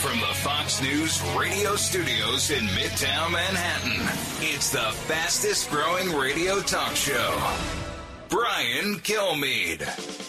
From the Fox News radio studios in Midtown Manhattan, it's the fastest growing radio talk show. Brian Kilmeade.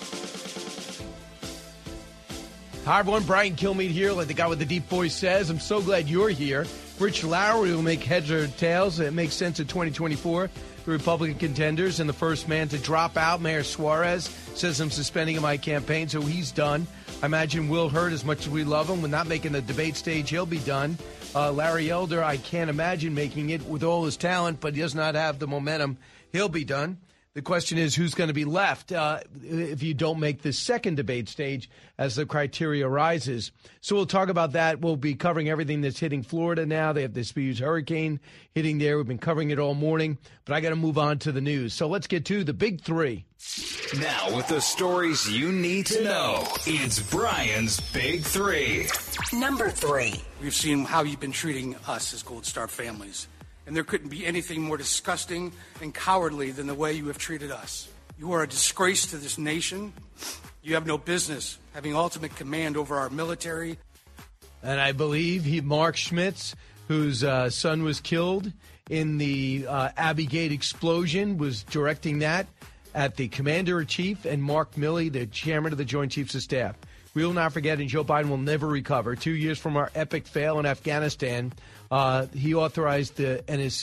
Hi, everyone. Brian Kilmeade here, like the guy with the deep voice says. I'm so glad you're here. Rich Lowry will make heads or tails. It makes sense in 2024. The Republican contenders and the first man to drop out, Mayor Suarez, says I'm suspending in my campaign, so he's done. I imagine Will Hurt, as much as we love him, when not making the debate stage, he'll be done. Larry Elder, I can't imagine making it with all his talent, but he does not have the momentum. He'll be done. The question is, who's going to be left if you don't make the second debate stage as the criteria rises? So we'll talk about that. We'll be covering everything that's hitting Florida now. They have this huge hurricane hitting there. We've been covering it all morning, but I got to move on to the news. So let's get to the big three. Now with the stories you need to know, it's Brian's Big Three. Number 3. We've seen how you've been treating us as Gold Star families. And there couldn't be anything more disgusting and cowardly than the way you have treated us. You are a disgrace to this nation. You have no business having ultimate command over our military. And I believe Mark Schmitz, whose son was killed in the Abbey Gate explosion, was directing that at the Commander-in-Chief, and Mark Milley, the chairman of the Joint Chiefs of Staff. We will not forget, and Joe Biden will never recover. 2 years from our epic fail in Afghanistan, he authorized an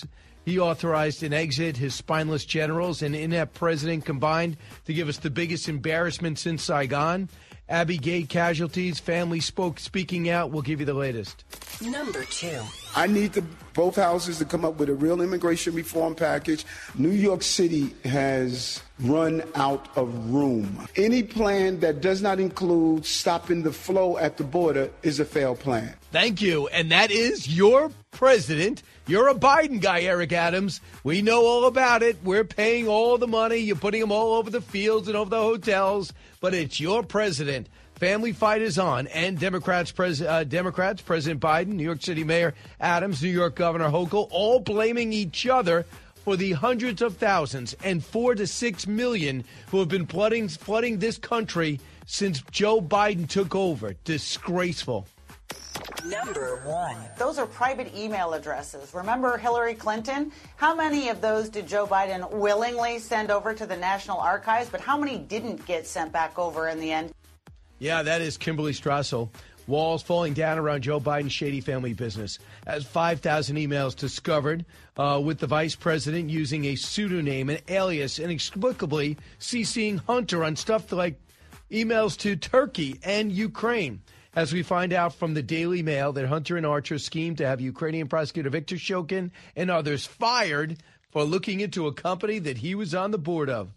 exit, his spineless generals, and inept president combined to give us the biggest embarrassment since Saigon. Abbey Gate casualties, family speaking out. We'll give you the latest. Number 2. I need both houses to come up with a real immigration reform package. New York City has run out of room. Any plan that does not include stopping the flow at the border is a failed plan. Thank you. And that is your president. You're a Biden guy, Eric Adams. We know all about it. We're paying all the money. You're putting them all over the fields and over the hotels. But it's your president. Family fight is on. And Democrats, President Biden, New York City Mayor Adams, New York Governor Hochul, all blaming each other for the hundreds of thousands and 4 to 6 million who have been flooding this country since Joe Biden took over. Disgraceful. Number 1. Those are private email addresses. Remember Hillary Clinton? How many of those did Joe Biden willingly send over to the National Archives, but how many didn't get sent back over in the end? Yeah, that is Kimberly Strassel. Walls falling down around Joe Biden's shady family business. As 5,000 emails discovered with the vice president using a pseudonym, an alias, inexplicably CCing Hunter on stuff like emails to Turkey and Ukraine. As we find out from the Daily Mail that Hunter and Archer schemed to have Ukrainian prosecutor Viktor Shokin and others fired for looking into a company that he was on the board of.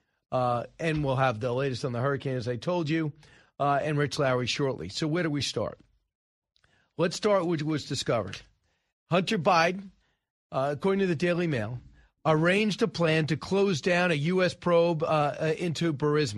And we'll have the latest on the hurricane, as I told you, and Rich Lowry shortly. So where do we start? Let's start with what was discovered. Hunter Biden, according to the Daily Mail, arranged a plan to close down a U.S. probe into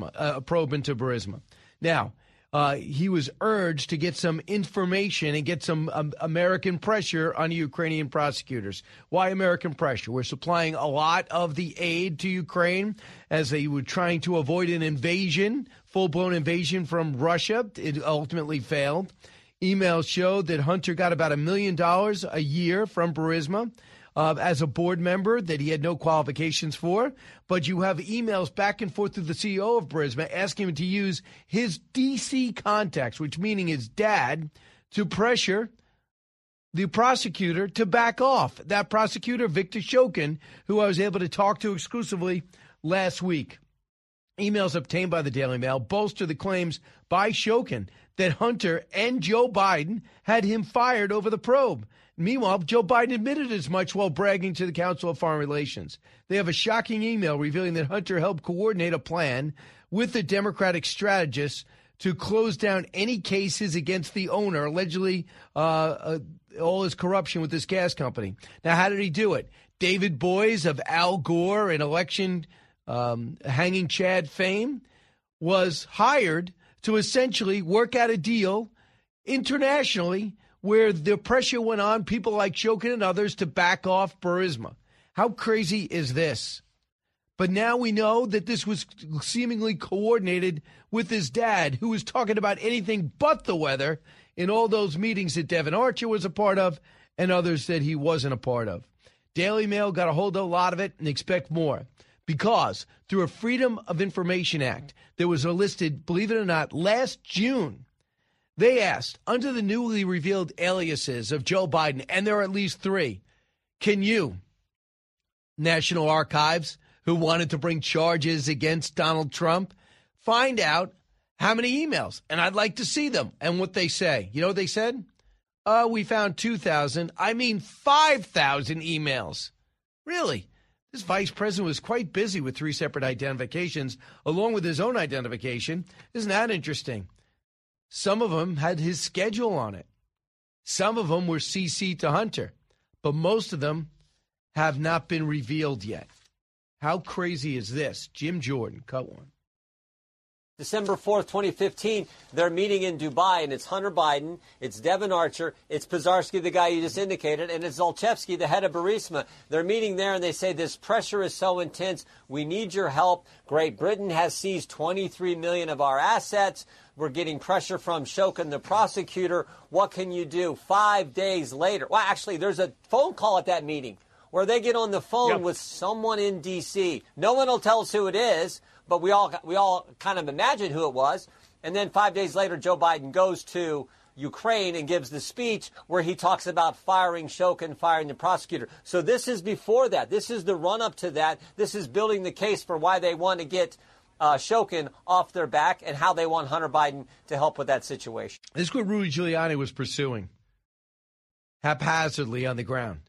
Burisma. Now, he was urged to get some information and get some American pressure on the Ukrainian prosecutors. Why American pressure? We're supplying a lot of the aid to Ukraine as they were trying to avoid an invasion, full-blown invasion from Russia. It ultimately failed. Emails showed that Hunter got about $1 million a year from Burisma as a board member that he had no qualifications for. But you have emails back and forth to the CEO of Burisma asking him to use his D.C. contacts, which meaning his dad, to pressure the prosecutor to back off. That prosecutor, Viktor Shokin, who I was able to talk to exclusively last week. Emails obtained by the Daily Mail bolster the claims by Shokin that Hunter and Joe Biden had him fired over the probe. Meanwhile, Joe Biden admitted as much while bragging to the Council of Foreign Relations. They have a shocking email revealing that Hunter helped coordinate a plan with the Democratic strategists to close down any cases against the owner, allegedly all his corruption with this gas company. Now, how did he do it? David Boies of Al Gore and election hanging Chad fame was hired to essentially work out a deal internationally where the pressure went on people like Shokin and others to back off Burisma. How crazy is this? But now we know that this was seemingly coordinated with his dad, who was talking about anything but the weather in all those meetings that Devin Archer was a part of and others that he wasn't a part of. Daily Mail got a hold of a lot of it and expect more. Because through a Freedom of Information Act that was enlisted, believe it or not, last June, they asked, under the newly revealed aliases of Joe Biden, and there are at least 3, can you, National Archives, who wanted to bring charges against Donald Trump, find out how many emails? And I'd like to see them and what they say. You know what they said? We found 2,000. 5,000 emails. Really? This vice president was quite busy with 3 separate identifications, along with his own identification. Isn't that interesting? Some of them had his schedule on it. Some of them were CC'd to Hunter. But most of them have not been revealed yet. How crazy is this? Jim Jordan, cut one. December 4th, 2015, they're meeting in Dubai, and it's Hunter Biden, it's Devin Archer, it's Pizarski, the guy you just indicated, and it's Zolchevsky, the head of Burisma. They're meeting there, and they say this pressure is so intense, we need your help. Great Britain has seized 23 million of our assets. We're getting pressure from Shokin, the prosecutor. What can you do? 5 days later. Well, actually, there's a phone call at that meeting where they get on the phone with someone in D.C. No one will tell us who it is, but we all kind of imagine who it was. And then 5 days later, Joe Biden goes to Ukraine and gives the speech where he talks about firing Shokin, firing the prosecutor. So this is before that. This is the run-up to that. This is building the case for why they want to get Shokin off their back and how they want Hunter Biden to help with that situation. This is what Rudy Giuliani was pursuing haphazardly on the ground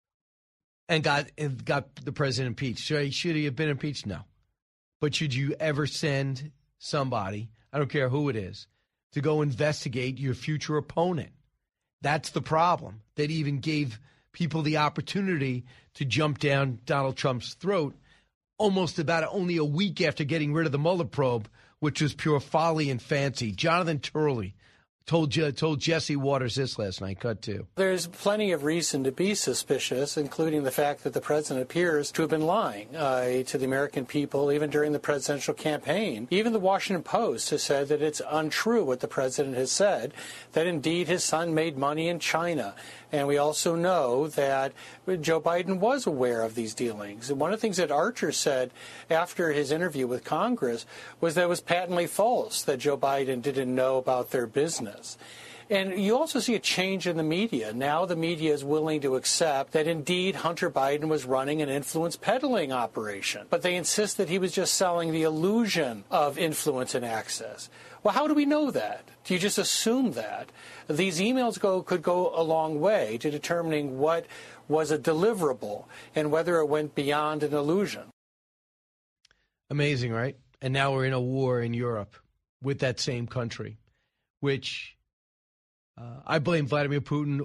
and got the president impeached. Should he have been impeached? No. But should you ever send somebody, I don't care who it is, to go investigate your future opponent? That's the problem. That even gave people the opportunity to jump down Donald Trump's throat almost about only a week after getting rid of the Mueller probe, which was pure folly and fancy. Jonathan Turley told Jesse Waters this last night. Cut 2. There's plenty of reason to be suspicious, including the fact that the president appears to have been lying to the American people, even during the presidential campaign. Even the Washington Post has said that it's untrue what the president has said, that indeed his son made money in China. And we also know that Joe Biden was aware of these dealings. And one of the things that Archer said after his interview with Congress was that it was patently false that Joe Biden didn't know about their business. And you also see a change in the media. Now the media is willing to accept that indeed Hunter Biden was running an influence peddling operation. But they insist that he was just selling the illusion of influence and access. Well, how do we know that? Do you just assume that? These emails could go a long way to determining what was a deliverable and whether it went beyond an illusion. Amazing, right? And now we're in a war in Europe with that same country, which I blame Vladimir Putin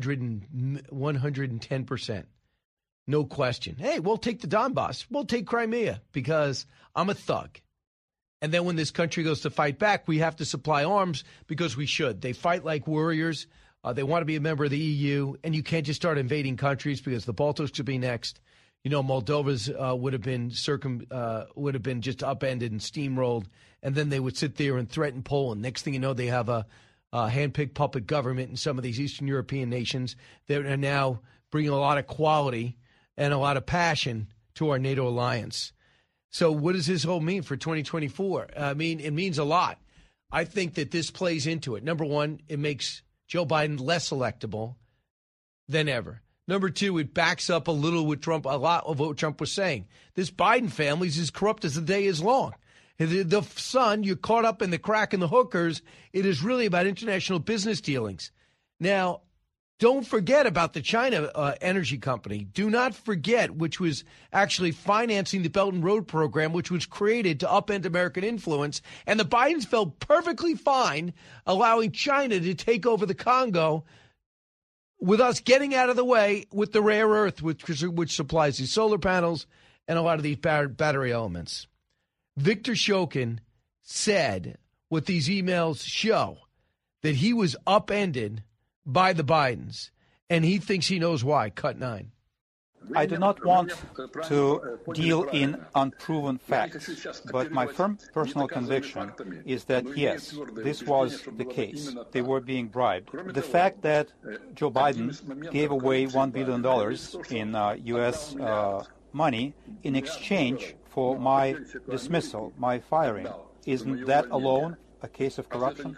110%. No question. Hey, we'll take the Donbass. We'll take Crimea because I'm a thug. And then when this country goes to fight back, we have to supply arms because we should. They fight like warriors. They want to be a member of the EU, and you can't just start invading countries because the Baltics should be next. You know, Moldova's would have been just upended and steamrolled, and then they would sit there and threaten Poland. Next thing you know, they have a hand-picked puppet government in some of these Eastern European nations that are now bringing a lot of quality and a lot of passion to our NATO alliance. So what does this all mean for 2024? I mean, it means a lot. I think that this plays into it. Number one, it makes Joe Biden less electable than ever. Number two, it backs up a little with Trump, a lot of what Trump was saying. This Biden family is as corrupt as the day is long. The son, you're caught up in the crack and the hookers. It is really about international business dealings. Now, don't forget about the China energy company. Do not forget, which was actually financing the Belt and Road program, which was created to upend American influence. And the Bidens felt perfectly fine allowing China to take over the Congo with us getting out of the way with the rare earth, which supplies these solar panels and a lot of these battery elements. Victor Shokin said what these emails show, that he was upended by the Bidens, and he thinks he knows why. Cut 9. I do not want to deal in unproven facts, but my firm personal conviction is that, yes, this was the case. They were being bribed. The fact that Joe Biden gave away $1 billion in U.S. money in exchange for my dismissal, my firing, isn't that alone a case of corruption?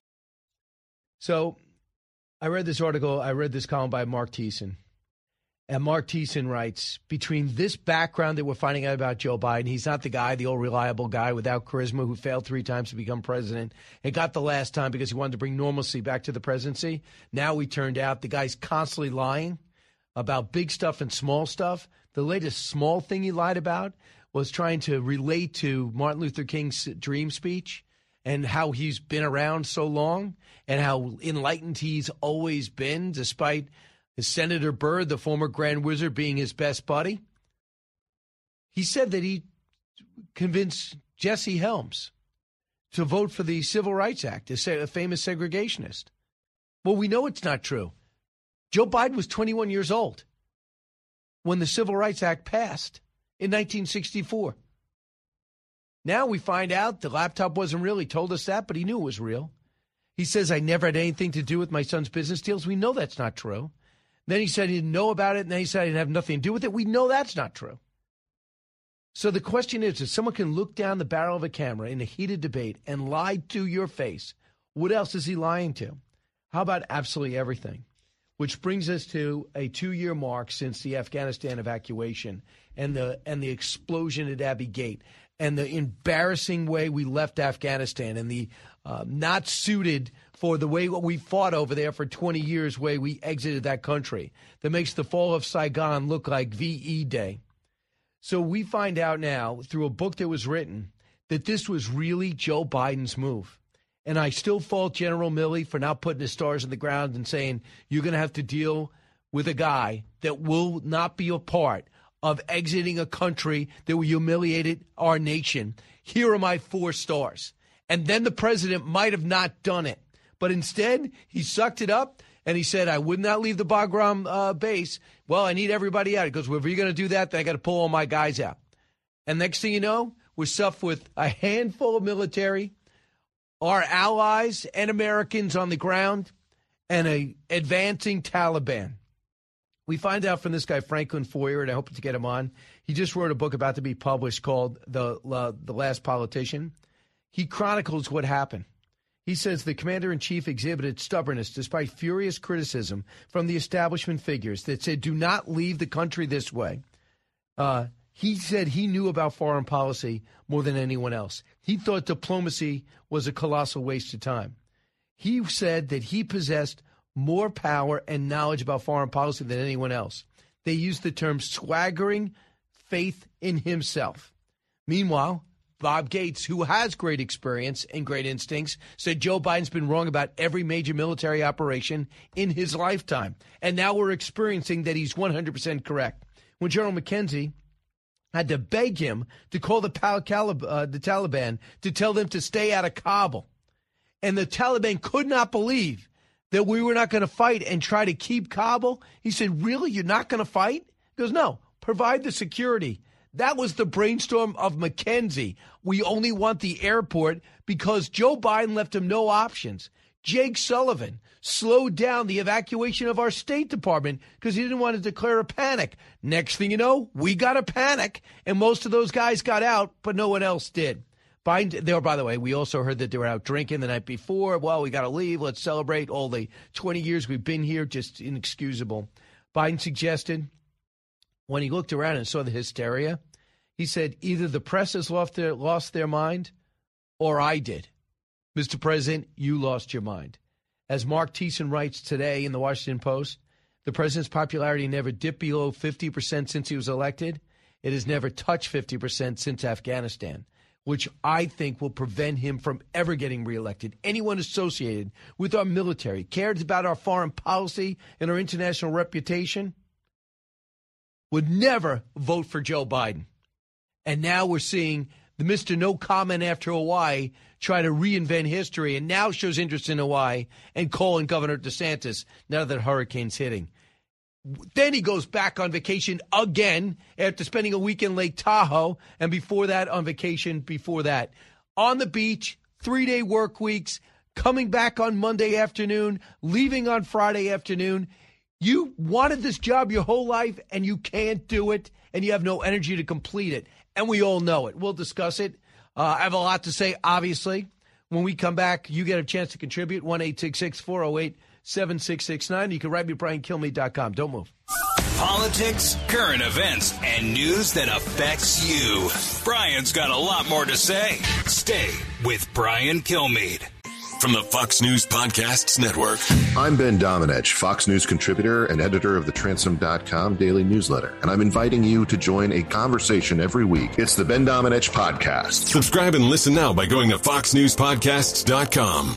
So I read this article, I read this column by Mark Thiessen. And Mark Thiessen writes, between this background that we're finding out about Joe Biden, he's not the guy, the old reliable guy without charisma who failed 3 times to become president and got the last time because he wanted to bring normalcy back to the presidency. Now we turned out the guy's constantly lying about big stuff and small stuff. The latest small thing he lied about was trying to relate to Martin Luther King's dream speech and how he's been around so long and how enlightened he's always been, despite Senator Byrd, the former Grand Wizard, being his best buddy. He said that he convinced Jesse Helms to vote for the Civil Rights Act, a famous segregationist. Well, we know it's not true. Joe Biden was 21 years old when the Civil Rights Act passed in 1964. Now we find out the laptop wasn't real. He told us that, but he knew it was real. He says, I never had anything to do with my son's business deals. We know that's not true. Then he said he didn't know about it, and then he said he didn't have nothing to do with it. We know that's not true. So the question is, if someone can look down the barrel of a camera in a heated debate and lie to your face, what else is he lying to? How about absolutely everything? Which brings us to a 2-year mark since the Afghanistan evacuation and the explosion at Abbey Gate and the embarrassing way we left Afghanistan and the not suited for the way what we fought over there for 20 years, way we exited that country, that makes the fall of Saigon look like VE Day. So we find out now through a book that was written that this was really Joe Biden's move. And I still fault General Milley for not putting his stars in the ground and saying, you're going to have to deal with a guy that will not be a part of exiting a country that humiliated our nation. Here are my 4 stars. And then the president might have not done it. But instead, he sucked it up, and he said, I would not leave the Bagram base. Well, I need everybody out. He goes, well, if you're going to do that, then I got to pull all my guys out. And next thing you know, we're stuffed with a handful of military, our allies and Americans on the ground, and a advancing Taliban. We find out from this guy, Franklin Foer, and I hope to get him on. He just wrote a book about to be published called The Last Politician. He chronicles what happened. He says the commander-in-chief exhibited stubbornness despite furious criticism from the establishment figures that said, do not leave the country this way. He said he knew about foreign policy more than anyone else. He thought diplomacy was a colossal waste of time. He said that he possessed more power and knowledge about foreign policy than anyone else. They used the term swaggering faith in himself. Meanwhile, Bob Gates, who has great experience and great instincts, said Joe Biden's been wrong about every major military operation in his lifetime. And now we're experiencing that he's 100% correct. When General McKenzie had to beg him to call the Taliban to tell them to stay out of Kabul. And the Taliban could not believe that we were not going to fight and try to keep Kabul. He said, really, you're not going to fight? He goes, no, provide the security. That was the brainstorm of McKenzie. We only want the airport because Joe Biden left him no options. Jake Sullivan slowed down the evacuation of our State Department because he didn't want to declare a panic. Next thing you know, we got a panic, and most of those guys got out, but no one else did. Biden, there, by the way, we also heard that they were out drinking the night before. Well, we got to leave. Let's celebrate all the 20 years we've been here. Just inexcusable. Biden suggested, when he looked around and saw the hysteria, he said, either the press has lost their mind or I did. Mr. President, you lost your mind. As Mark Thiessen writes today in the Washington Post, the president's popularity never dipped below 50% since he was elected. It has never touched 50% since Afghanistan, which I think will prevent him from ever getting reelected. Anyone associated with our military, cared about our foreign policy and our international reputation, would never vote for Joe Biden. And now we're seeing the Mr. No Comment after Hawaii try to reinvent history and now shows interest in Hawaii and calling Governor DeSantis now that hurricane's hitting. Then he goes back on vacation again after spending a week in Lake Tahoe, and before that on vacation before that. On the beach, 3-day work weeks, coming back on Monday afternoon, leaving on Friday afternoon. You wanted this job your whole life, and you can't do it, and you have no energy to complete it. And we all know it. We'll discuss it. I have a lot to say, obviously. When we come back, you get a chance to contribute, 1-866-408-7669. You can write me at BrianKilmeade.com. Don't move. Politics, current events, and news that affects you. Brian's got a lot more to say. Stay with Brian Kilmeade. From the Fox News Podcasts Network. I'm Ben Domenech, Fox News contributor and editor of the Transom.com daily newsletter, and I'm inviting you to join a conversation every week. It's the Ben Domenech Podcast. Subscribe and listen now by going to foxnewspodcasts.com.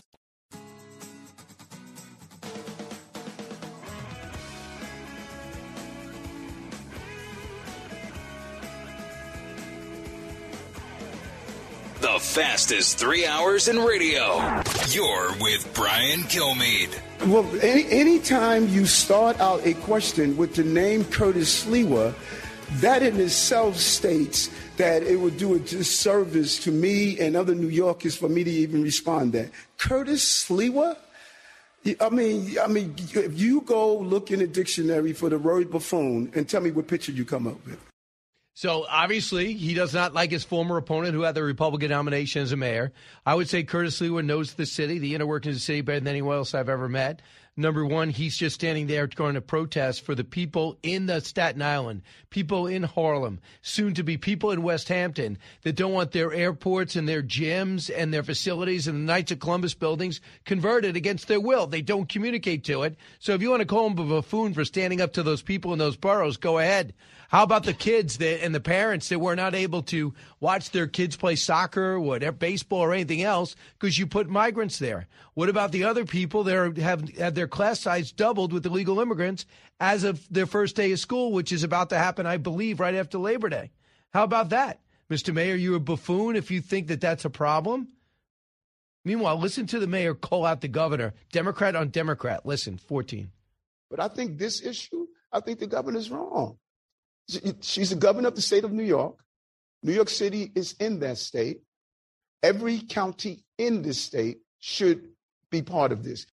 The fastest 3 hours in radio. You're with Brian Kilmeade. Well, anytime you start out a question with the name Curtis Sliwa, that in itself states that it would do a disservice to me and other New Yorkers for me to even respond that. Curtis Sliwa? I mean, if you go look in a dictionary for the word buffoon and tell me what picture you come up with. So, obviously, he does not like his former opponent who had the Republican nomination as a mayor. I would say Curtis Sliwa knows the city, the inner workings of the city, better than anyone else I've ever met. Number one, he's just standing there going to protest for the people in the Staten Island, people in Harlem, soon to be people in West Hampton that don't want their airports and their gyms and their facilities and the Knights of Columbus buildings converted against their will. They don't communicate to it. So if you want to call him a buffoon for standing up to those people in those boroughs, go ahead. How about the kids and the parents that were not able to watch their kids play soccer, whatever, baseball, or anything else because you put migrants there? What about the other people that have their class size doubled with illegal immigrants as of their first day of school, which is about to happen, I believe, right after Labor Day? How about that? Mr. Mayor, you're a buffoon if you think that that's a problem? Meanwhile, listen to the mayor call out the governor, Democrat on Democrat. Listen, 14. But I think this issue, I think the governor's wrong. She's the governor of the state of New York. New York City is in that state. Every county in this state should be part of this.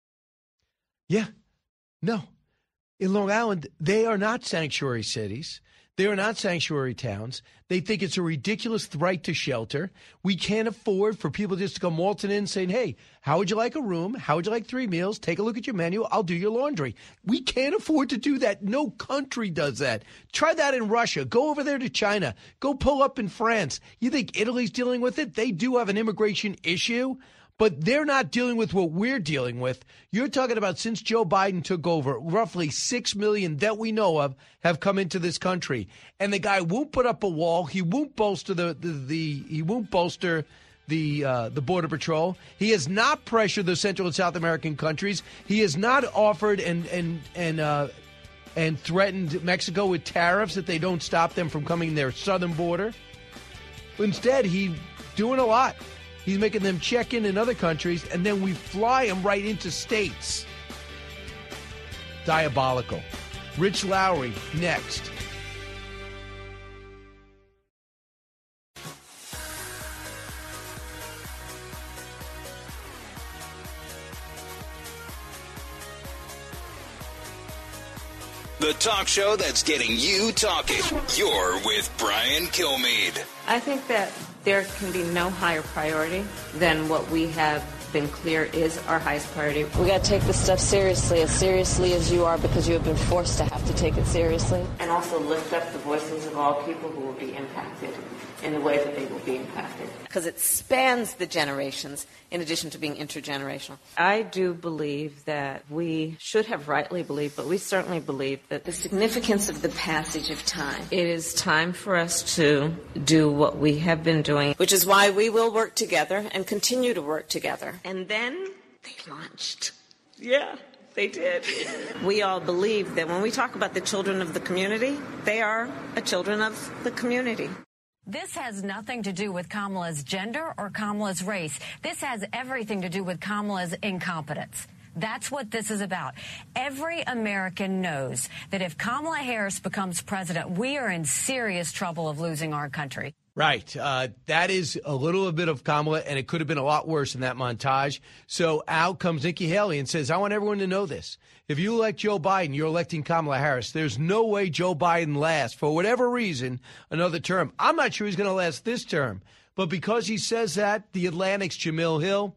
Yeah. No. In Long Island, they are not sanctuary cities. They are not sanctuary towns. They think it's a ridiculous right to shelter. We can't afford for people just to come waltzing in saying, hey, how would you like a room? How would you like 3 meals? Take a look at your menu. I'll do your laundry. We can't afford to do that. No country does that. Try that in Russia. Go over there to China. Go pull up in France. You think Italy's dealing with it? They do have an immigration issue. But they're not dealing with what we're dealing with. You're talking about since Joe Biden took over, roughly 6 million that we know of have come into this country. And the guy won't put up a wall. He won't bolster the Border Patrol. He has not pressured the Central and South American countries. He has not offered and threatened Mexico with tariffs if they don't stop them from coming their southern border. Instead, he's doing a lot. He's making them check in other countries, and then we fly them right into states. Diabolical. Rich Lowry, next. The talk show that's getting you talking. You're with Brian Kilmeade. I think that there can be no higher priority than what we have been clear is our highest priority. We got to take this stuff seriously as you are, because you have been forced to have to take it seriously. And also lift up the voices of all people who will be impacted in the way that they will be impacted. Because it spans the generations in addition to being intergenerational. I do believe that we should have rightly believed, but we certainly believe that the significance of the passage of time. It is time for us to do what we have been doing. Which is why we will work together and continue to work together. And then they launched. Yeah. They did. We all believe that when we talk about the children of the community, they are children of the community. This has nothing to do with Kamala's gender or Kamala's race. This has everything to do with Kamala's incompetence. That's what this is about. Every American knows that if Kamala Harris becomes president, we are in serious trouble of losing our country. Right. That is a little bit of Kamala, and it could have been a lot worse in that montage. So out comes Nikki Haley and says, I want everyone to know this. If you elect Joe Biden, you're electing Kamala Harris. There's no way Joe Biden lasts, for whatever reason, another term. I'm not sure he's going to last this term. But because he says that, the Atlantic's Jamil Hill,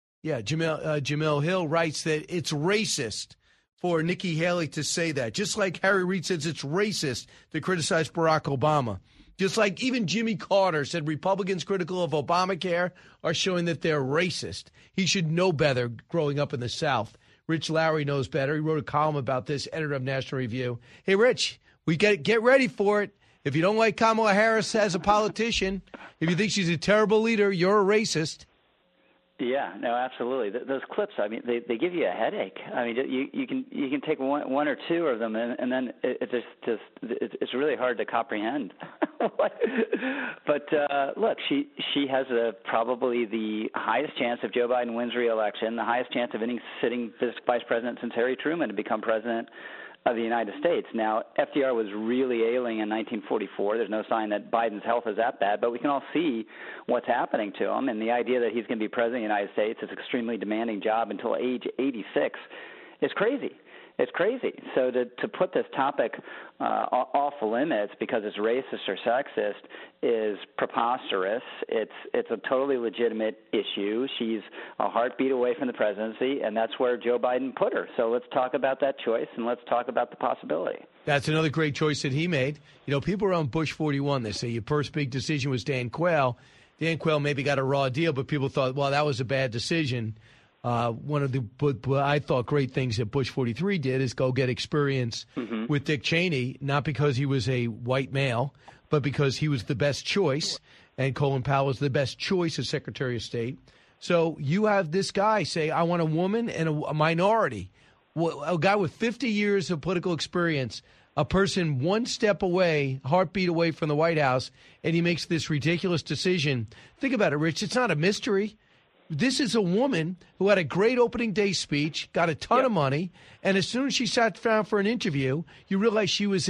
Jamil Hill writes that it's racist for Nikki Haley to say that. Just like Harry Reid says it's racist to criticize Barack Obama. Just like even Jimmy Carter said Republicans critical of Obamacare are showing that they're racist. He should know better growing up in the South. Rich Lowry knows better. He wrote a column about this, editor of National Review. Hey, Rich, get ready for it. If you don't like Kamala Harris as a politician, if you think she's a terrible leader, you're a racist. Yeah, no, absolutely. Those clips, I mean, they give you a headache. I mean, you can take one or two of them, and then it's really hard to comprehend. But look, she has probably the highest chance if Joe Biden wins re-election, the highest chance of any sitting vice president since Harry Truman to become president of the United States. Now, FDR was really ailing in 1944. There's no sign that Biden's health is that bad, but we can all see what's happening to him. And the idea that he's going to be president of the United States, is an extremely demanding job until age 86, is crazy. It's crazy. So to put this topic off limits because it's racist or sexist is preposterous. It's a totally legitimate issue. She's a heartbeat away from the presidency, and that's where Joe Biden put her. So let's talk about that choice, and let's talk about the possibility. That's another great choice that he made. You know, people around Bush 41, they say your first big decision was Dan Quayle. Dan Quayle maybe got a raw deal, but people thought, well, that was a bad decision. One of the I thought great things that Bush 43 did is go get experience with Dick Cheney, not because he was a white male, but because he was the best choice, and Colin Powell was the best choice as Secretary of State. So you have this guy say, I want a woman and a minority, a guy with 50 years of political experience, a person one step away, heartbeat away from the White House, and he makes this ridiculous decision. Think about it, Rich. It's not a mystery. This is a woman who had a great opening day speech, got a ton of money, and as soon as she sat down for an interview, you realize she was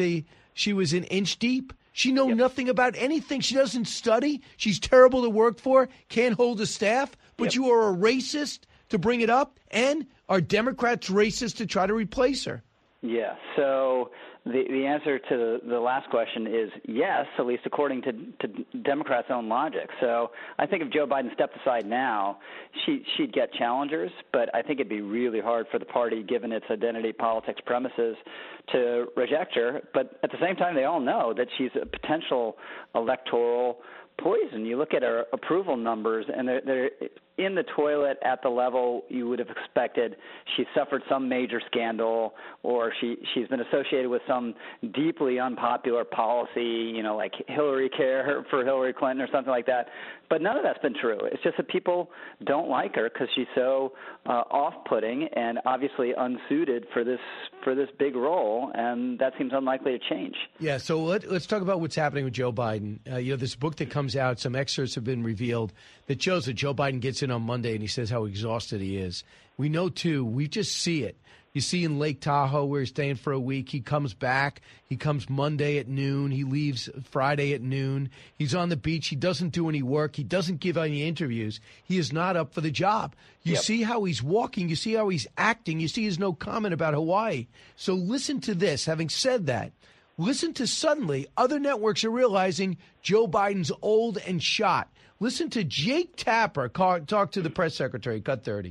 an inch deep. She knows nothing about anything. She doesn't study. She's terrible to work for, can't hold a staff, but you are a racist to bring it up, and are Democrats racist to try to replace her? Yeah, so the answer to the last question is yes, at least according to Democrats' own logic. So I think if Joe Biden stepped aside now, she'd get challengers, but I think it'd be really hard for the party, given its identity politics premises, to reject her. But at the same time, they all know that she's a potential electoral poison. You look at her approval numbers, and they're in the toilet at the level you would have expected. She suffered some major scandal, or she's been associated with some deeply unpopular policy, you know, like Hillary Care for Hillary Clinton or something like that. But none of that's been true. It's just that people don't like her because she's so off-putting and obviously unsuited for this big role, and that seems unlikely to change. Yeah, so let's talk about what's happening with Joe Biden. This book that comes out, some excerpts have been revealed that shows that Joe Biden gets in on Monday and he says how exhausted he is. We know, too, we just see it. You see in Lake Tahoe where he's staying for a week. He comes back. He comes Monday at noon. He leaves Friday at noon. He's on the beach. He doesn't do any work. He doesn't give any interviews. He is not up for the job. You see how he's walking. You see how he's acting. You see his no comment about Hawaii. So listen to this. Having said that, listen to suddenly other networks are realizing Joe Biden's old and shot. Listen to Jake Tapper talk to the press secretary, cut 30.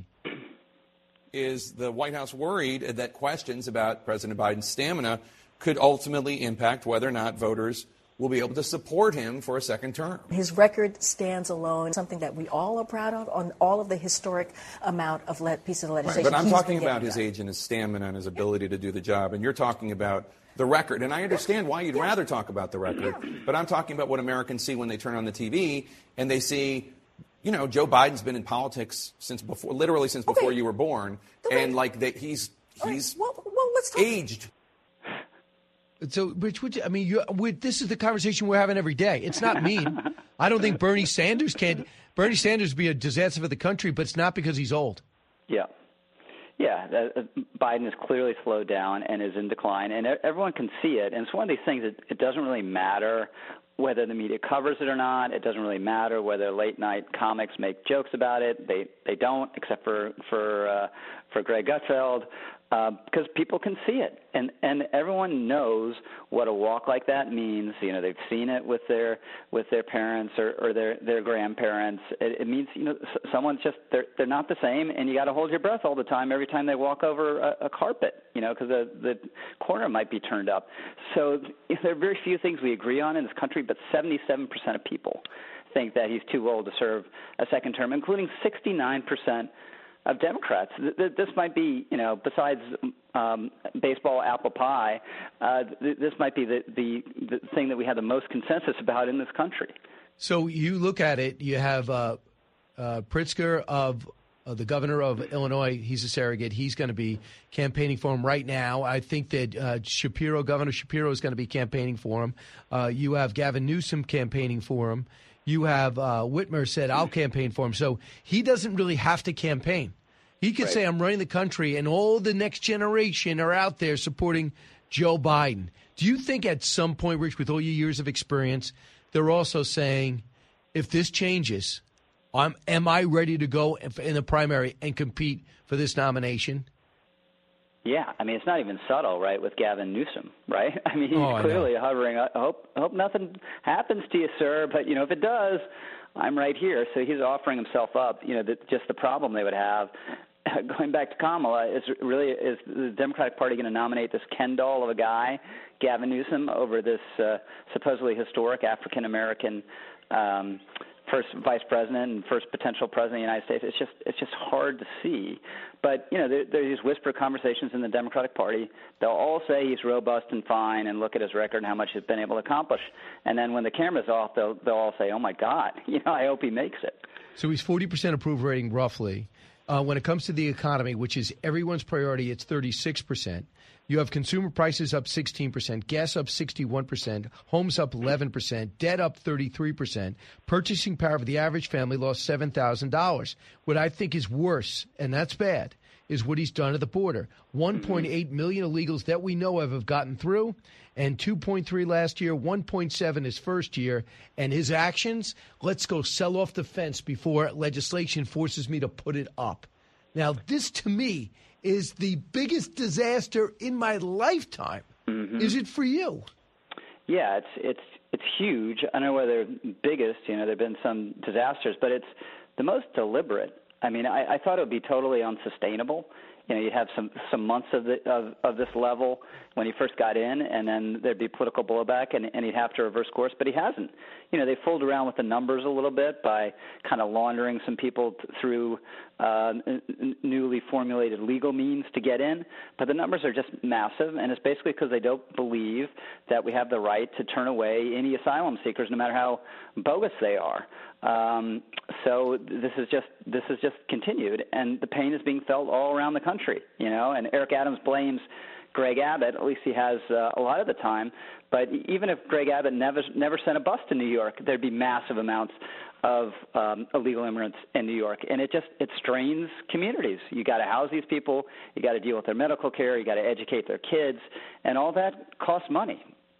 Is the White House worried that questions about President Biden's stamina could ultimately impact whether or not voters will be able to support him for a second term? His record stands alone, something that we all are proud of on all of the historic amount of pieces of legislation. Right, but I'm talking about his age and his stamina and his ability to do the job, and you're talking about the record. And I understand why you'd rather talk about the record, but I'm talking about what Americans see when they turn on the TV and they see, you know, Joe Biden's been in politics since before you were born, and like that he's let's talk. Aged. So, Rich, this is the conversation we're having every day. It's not mean. I don't think Bernie Sanders would be a disaster for the country, but it's not because he's old. Yeah. Yeah, Biden has clearly slowed down and is in decline, and everyone can see it. And it's one of these things that it doesn't really matter whether the media covers it or not. It doesn't really matter whether late-night comics make jokes about it. They don't, except for Greg Gutfeld, because people can see it, and everyone knows what a walk like that means. You know, they've seen it with their parents or their grandparents. It means, you know, someone's just they're not the same, and you got to hold your breath all the time every time they walk over a carpet. You know, because the corner might be turned up. So there are very few things we agree on in this country, but 77% of people think that he's too old to serve a second term, including 69% of Democrats. This might be, you know, besides baseball apple pie, this might be the thing that we have the most consensus about in this country. So you look at it, you have Pritzker of the governor of Illinois. He's a surrogate. He's going to be campaigning for him right now. I think that Governor Shapiro is going to be campaigning for him. You have Gavin Newsom campaigning for him. You have Whitmer said, I'll campaign for him. So he doesn't really have to campaign. He could say, I'm running the country, and all the next generation are out there supporting Joe Biden. Do you think at some point, Rich, with all your years of experience, they're also saying, if this changes, am I ready to go in the primary and compete for this nomination? Yeah, I mean, it's not even subtle, right, with Gavin Newsom, right? I mean, he's clearly hovering. I hope nothing happens to you, sir, but, you know, if it does, I'm right here. So he's offering himself up. You know, just the problem they would have, going back to Kamala, is the Democratic Party going to nominate this Ken doll of a guy, Gavin Newsom, over this supposedly historic African-American first vice president and first potential president of the United States? It's just hard to see. But, you know, there's these whisper conversations in the Democratic Party. They'll all say he's robust and fine and look at his record and how much he's been able to accomplish. And then when the camera's off, they'll all say, oh, my God, you know, I hope he makes it. So he's 40% approval rating roughly. When it comes to the economy, which is everyone's priority, it's 36%. You have consumer prices up 16%, gas up 61%, homes up 11%, debt up 33%. Purchasing power of the average family lost $7,000. What I think is worse, and that's bad, is what he's done at the border. 1.8 million illegals that we know of have gotten through, and 2.3 last year, 1.7 his first year. And his actions, let's go sell off the fence before legislation forces me to put it up. Now, this to me is the biggest disaster in my lifetime. Mm-hmm. Is it for you? Yeah, it's huge. I don't know whether biggest, you know, there have been some disasters, but it's the most deliberate. I mean, I thought it would be totally unsustainable. You know, you'd have some months of this level when he first got in, and then there'd be political blowback, and he'd have to reverse course, but he hasn't. You know, they fooled around with the numbers a little bit by kind of laundering some people through newly formulated legal means to get in, but the numbers are just massive, and it's basically because they don't believe that we have the right to turn away any asylum seekers, no matter how bogus they are. So this is just continued, and the pain is being felt all around the country, you know, and Eric Adams blames Greg Abbott, at least he has a lot of the time, but even if Greg Abbott never sent a bus to New York, there'd be massive amounts of illegal immigrants in New York, and it strains communities. You got to house these people, you got to deal with their medical care, you got to educate their kids, and all that costs money.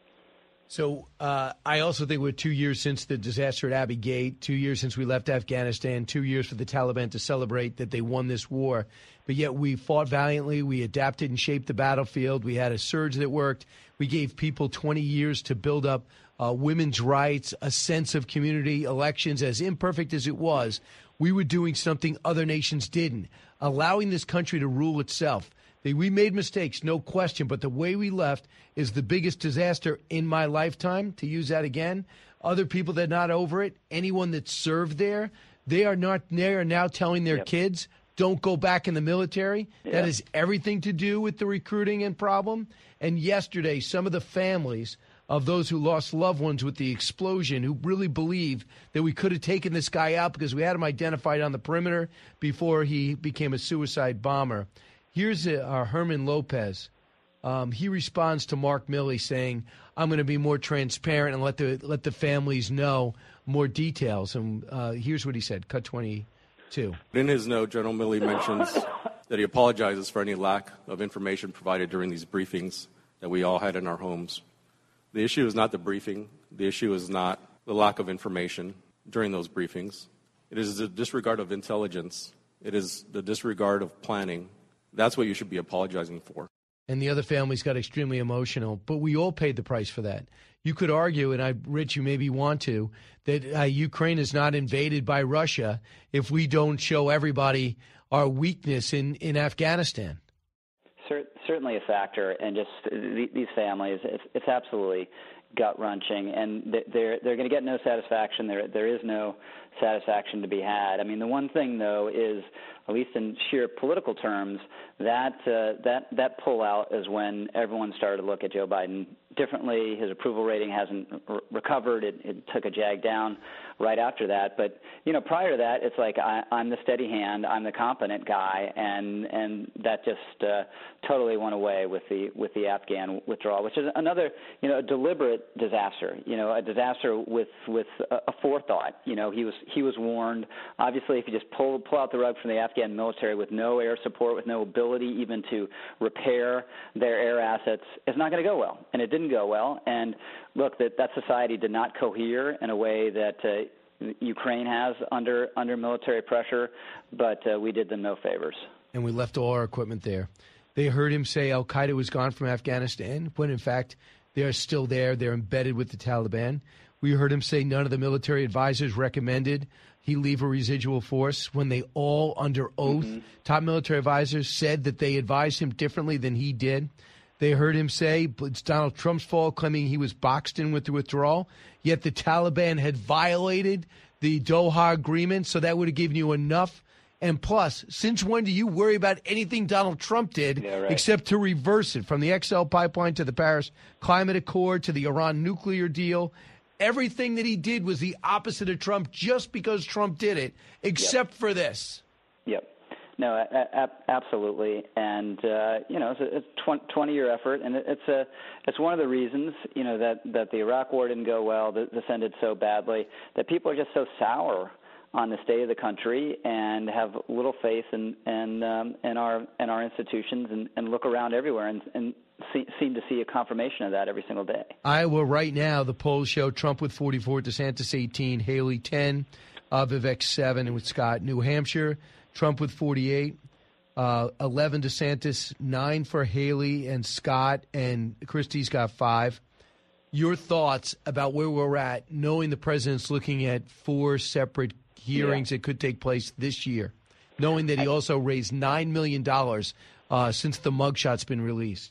So I also think we're 2 years since the disaster at Abbey Gate, 2 years since we left Afghanistan, 2 years for the Taliban to celebrate that they won this war. But yet we fought valiantly. We adapted and shaped the battlefield. We had a surge that worked. We gave people 20 years to build up women's rights, a sense of community, elections, as imperfect as it was. We were doing something other nations didn't, allowing this country to rule itself. We made mistakes, no question, but the way we left is the biggest disaster in my lifetime, to use that again. Other people that are not over it, anyone that served there, they are now telling their kids, don't go back in the military. Yeah. That has everything to do with the recruiting and problem. And yesterday, some of the families of those who lost loved ones with the explosion, who really believe that we could have taken this guy out because we had him identified on the perimeter before he became a suicide bomber. Here's Herman Lopez. He responds to Mark Milley saying, I'm going to be more transparent and let the families know more details. And here's what he said. Cut 20. too. In his note, General Milley mentions that he apologizes for any lack of information provided during these briefings that we all had in our homes. The issue is not the briefing. The issue is not the lack of information during those briefings. It is the disregard of intelligence. It is the disregard of planning. That's what you should be apologizing for. And the other families got extremely emotional, but we all paid the price for that. You could argue, and Rich, you maybe want to, that Ukraine is not invaded by Russia if we don't show everybody our weakness in Afghanistan. Certainly a factor, and just these families, it's absolutely gut-wrenching, and they're going to get no satisfaction. There is no satisfaction to be had. I mean, the one thing, though, is, at least in sheer political terms, that pullout is when everyone started to look at Joe Biden differently. His approval rating hasn't recovered. It took a jag down right after that. But, prior to that, it's like I'm the steady hand, I'm the competent guy, and that just totally went away with the Afghan withdrawal, which is another, a deliberate disaster, a disaster with a forethought. He was warned. Obviously, if you just pull out the rug from the Afghan military with no air support, with no ability even to repair their air assets, it's not going to go well. And it didn't go well. And look, that society did not cohere in a way that Ukraine has under military pressure, but we did them no favors. And we left all our equipment there. They heard him say al-Qaeda was gone from Afghanistan, when in fact they're still there. They're embedded with the Taliban. We heard him say none of the military advisors recommended he leave a residual force, when they all, under oath, top military advisors said that they advised him differently than he did. They heard him say it's Donald Trump's fault, claiming he was boxed in with the withdrawal, yet the Taliban had violated the Doha Agreement, so that would have given you enough. And plus, since when do you worry about anything Donald Trump did except to reverse it, from the XL pipeline to the Paris Climate Accord to the Iran nuclear deal? Everything that he did was the opposite of Trump just because Trump did it, except for this. Yep. No, absolutely. And, it's a 20-year effort, and it's one of the reasons, that the Iraq war didn't go well, that this ended so badly, that people are just so sour on the state of the country and have little faith in our institutions, and look around everywhere and seem to see a confirmation of that every single day. Iowa right now, the polls show Trump with 44, DeSantis 18, Haley 10, Vivek 7, and with Scott. New Hampshire, Trump with 48, 11 DeSantis, 9 for Haley and Scott, and Christie's got 5. Your thoughts about where we're at, knowing the president's looking at 4 separate hearings that could take place this year, knowing that he also raised $9 million since the mugshot's been released?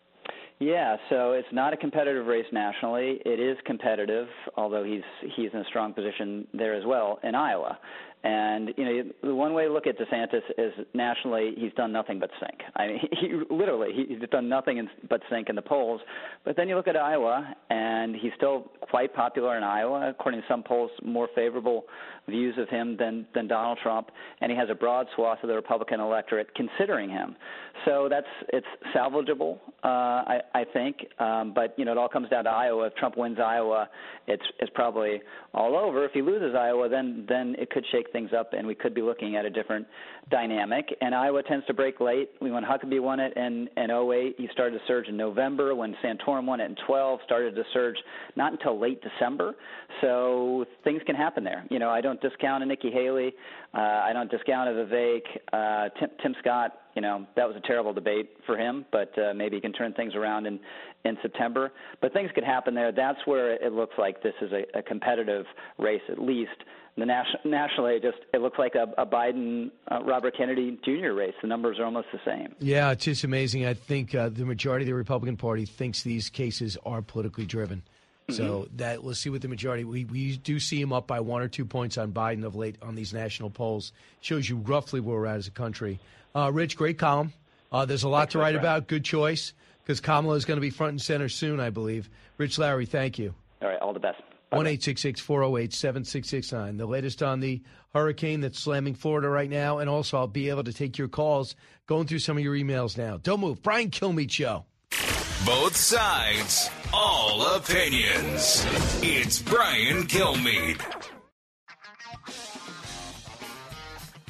Yeah, so it's not a competitive race nationally. It is competitive, although he's in a strong position there as well in Iowa. And, the one way to look at DeSantis is nationally he's done nothing but sink. I mean, he's done nothing but sink in the polls. But then you look at Iowa, and he's still quite popular in Iowa, according to some polls, more favorable views of him than Donald Trump, and he has a broad swath of the Republican electorate considering him. So it's salvageable, I think. But, it all comes down to Iowa. If Trump wins Iowa, it's probably all over. If he loses Iowa, then it could shake things up, and we could be looking at a different dynamic. And Iowa tends to break late. When Huckabee won it in 2008, he started to surge in November. When Santorum won it in 2012, started to surge not until late December. So things can happen there. I don't discount a Nikki Haley. I don't discount a Vivek. Tim Scott, that was a terrible debate for him, but maybe he can turn things around in September. But things could happen there. That's where it looks like this is a competitive race, at least. Nationally, it looks like a Biden, Robert Kennedy Jr. race. The numbers are almost the same. Yeah, it's just amazing. I think the majority of the Republican Party thinks these cases are politically driven. So let's see what the majority. We do see him up by 1 or 2 points on Biden of late on these national polls. Shows you roughly where we're at as a country. Rich, great column. There's a lot to write about. Good choice, because Kamala is going to be front and center soon, I believe. Rich Lowry, thank you. All right, all the best. 1-866-408-7669. The latest on the hurricane that's slamming Florida right now, and also I'll be able to take your calls, going through some of your emails now. Don't move. Brian Kilmeade Show. Both sides, all opinions. It's Brian Kilmeade.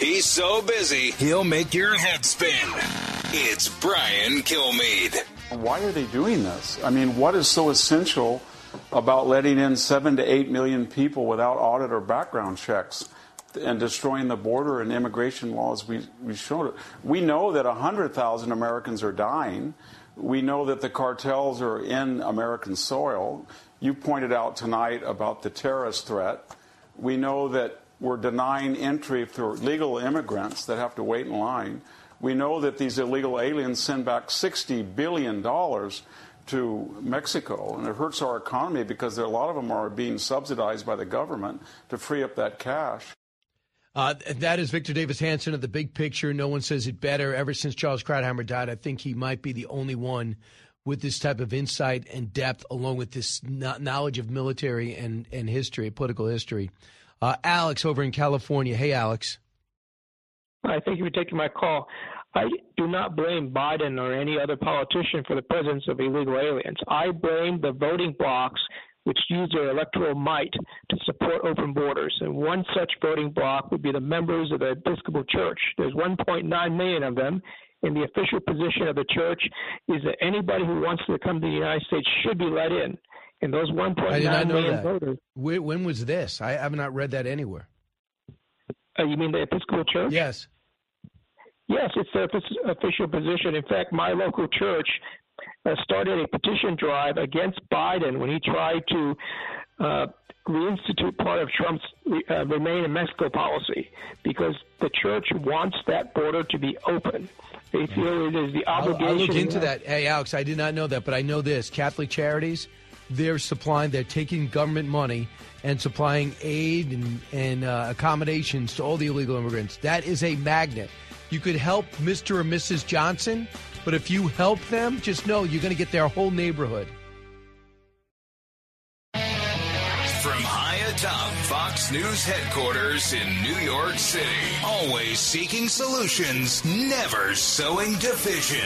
He's so busy, he'll make your head spin. It's Brian Kilmeade. Why are they doing this? I mean, what is so essential about letting in 7 to 8 million people without audit or background checks and destroying the border and immigration laws? We showed it. We know that 100,000 Americans are dying. We know that the cartels are in American soil. You pointed out tonight about the terrorist threat. We know that we're denying entry for legal immigrants that have to wait in line. We know that these illegal aliens send back $60 billion to Mexico, and it hurts our economy because a lot of them are being subsidized by the government to free up that cash. That is Victor Davis Hanson of The Big Picture. No one says it better. Ever since Charles Krauthammer died, I think he might be the only one with this type of insight and depth, along with this knowledge of military and history, political history. Alex over in California. Hey, Alex. Hi, thank you for taking my call. I do not blame Biden or any other politician for the presence of illegal aliens. I blame the voting blocs which use their electoral might to support open borders. And one such voting bloc would be the members of the Episcopal Church. There's 1.9 million of them, and the official position of the church is that anybody who wants to come to the United States should be let in. And those 1.9 million voters. When was this? I have not read that anywhere. You mean the Episcopal Church? Yes. Yes, it's their official position. In fact, my local church started a petition drive against Biden when he tried to reinstitute part of Trump's Remain in Mexico policy, because the church wants that border to be open. They feel it is the obligation. I'll look into that. Hey, Alex, I did not know that, but I know this. Catholic Charities, they're taking government money and supplying aid and accommodations to all the illegal immigrants. That is a magnet. You could help Mr. or Mrs. Johnson, but if you help them, just know you're going to get their whole neighborhood. From high atop Fox News headquarters in New York City, always seeking solutions, never sowing division.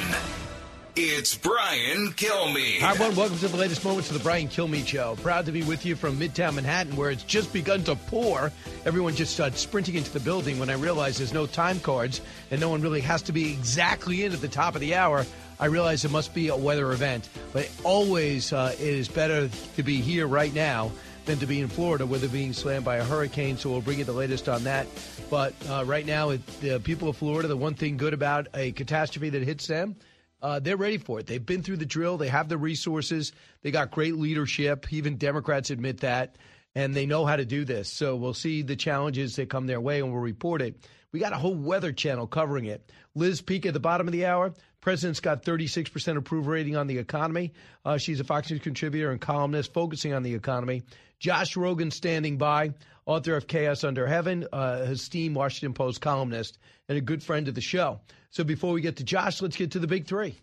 It's Brian Kilmeade. Hi, everyone. Welcome to the latest moments of the Brian Kilmeade Show. Proud to be with you from Midtown Manhattan, where it's just begun to pour. Everyone just started sprinting into the building when I realized there's no time cards and no one really has to be exactly in at the top of the hour. I realized it must be a weather event. But always it is better to be here right now than to be in Florida, where they're being slammed by a hurricane. So we'll bring you the latest on that. But right now, the people of Florida, the one thing good about a catastrophe that hits them, they're ready for it. They've been through the drill. They have the resources. They got great leadership. Even Democrats admit that. And they know how to do this. So we'll see the challenges that come their way, and we'll report it. We got a whole weather channel covering it. Liz Peek at the bottom of the hour. President's got 36% approval rating on the economy. She's a Fox News contributor and columnist focusing on the economy. Josh Rogan standing by, author of Chaos Under Heaven, esteemed Washington Post columnist, and a good friend of the show. So before we get to Josh, let's get to the big three.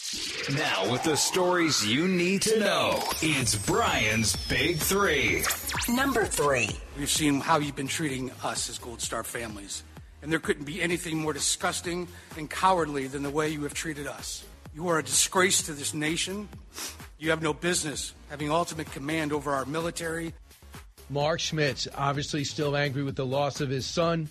Now with the stories you need to know, it's Brian's Big Three. Number 3. We've seen how you've been treating us as Gold Star families. And there couldn't be anything more disgusting and cowardly than the way you have treated us. You are a disgrace to this nation. You have no business having ultimate command over our military. Mark Schmitz, obviously still angry with the loss of his son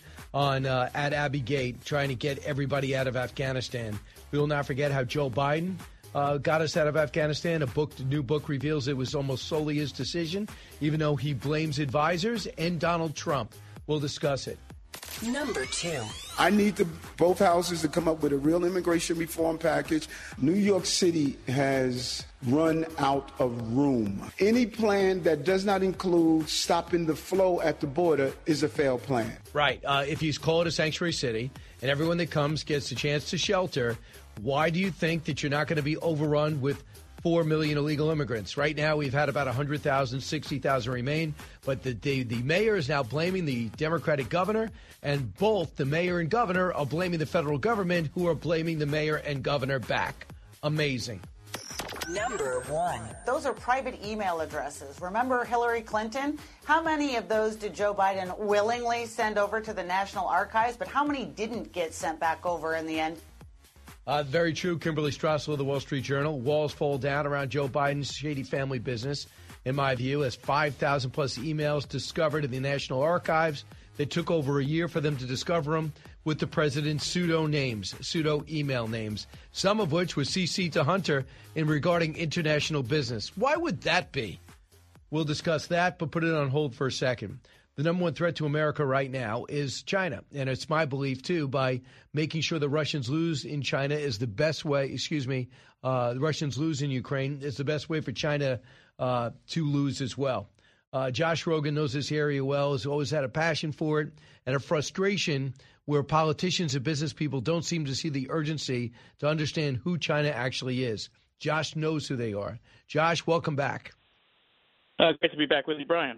at Abbey Gate, trying to get everybody out of Afghanistan. We will not forget how Joe Biden got us out of Afghanistan. A new book reveals it was almost solely his decision, even though he blames advisors and Donald Trump. We'll discuss it. Number 2. I need both houses to come up with a real immigration reform package. New York City has run out of room. Any plan that does not include stopping the flow at the border is a failed plan. Right. If you call it a sanctuary city and everyone that comes gets a chance to shelter, why do you think that you're not going to be overrun with 4 million illegal immigrants? Right now, we've had about 100,000, 60,000 remain. But the mayor is now blaming the Democratic governor, and both the mayor and governor are blaming the federal government, who are blaming the mayor and governor back. Amazing. Number 1. Those are private email addresses. Remember Hillary Clinton? How many of those did Joe Biden willingly send over to the National Archives, but how many didn't get sent back over in the end? Very true. Kimberly Strassel of the Wall Street Journal. Walls fall down around Joe Biden's shady family business, in my view, as 5,000 plus emails discovered in the National Archives. It took over a year for them to discover them. with the president's pseudo email names, some of which was CC to Hunter in regarding international business. Why would that be? We'll discuss that, but put it on hold for a second. The number one threat to America right now is China. And it's my belief, too, by making sure the Russians lose in China is the best way, the Russians lose in Ukraine is the best way for China to lose as well. Josh Rogin knows this area well, has always had a passion for it and a frustration where politicians and business people don't seem to see the urgency to understand who China actually is. Josh knows who they are. Josh, welcome back. Great to be back with you, Brian.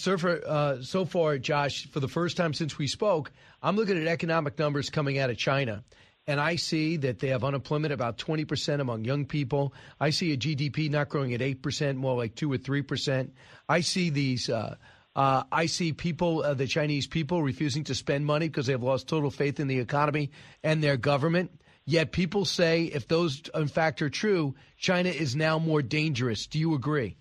So far, Josh, for the first time since we spoke, I'm looking at economic numbers coming out of China, and I see that they have unemployment about 20% among young people. I see a GDP not growing at 8%, more like 2 or 3%. I see these. I see people, the Chinese people, refusing to spend money because they have lost total faith in the economy and their government. Yet people say, if those in fact are true, China is now more dangerous. Do you agree?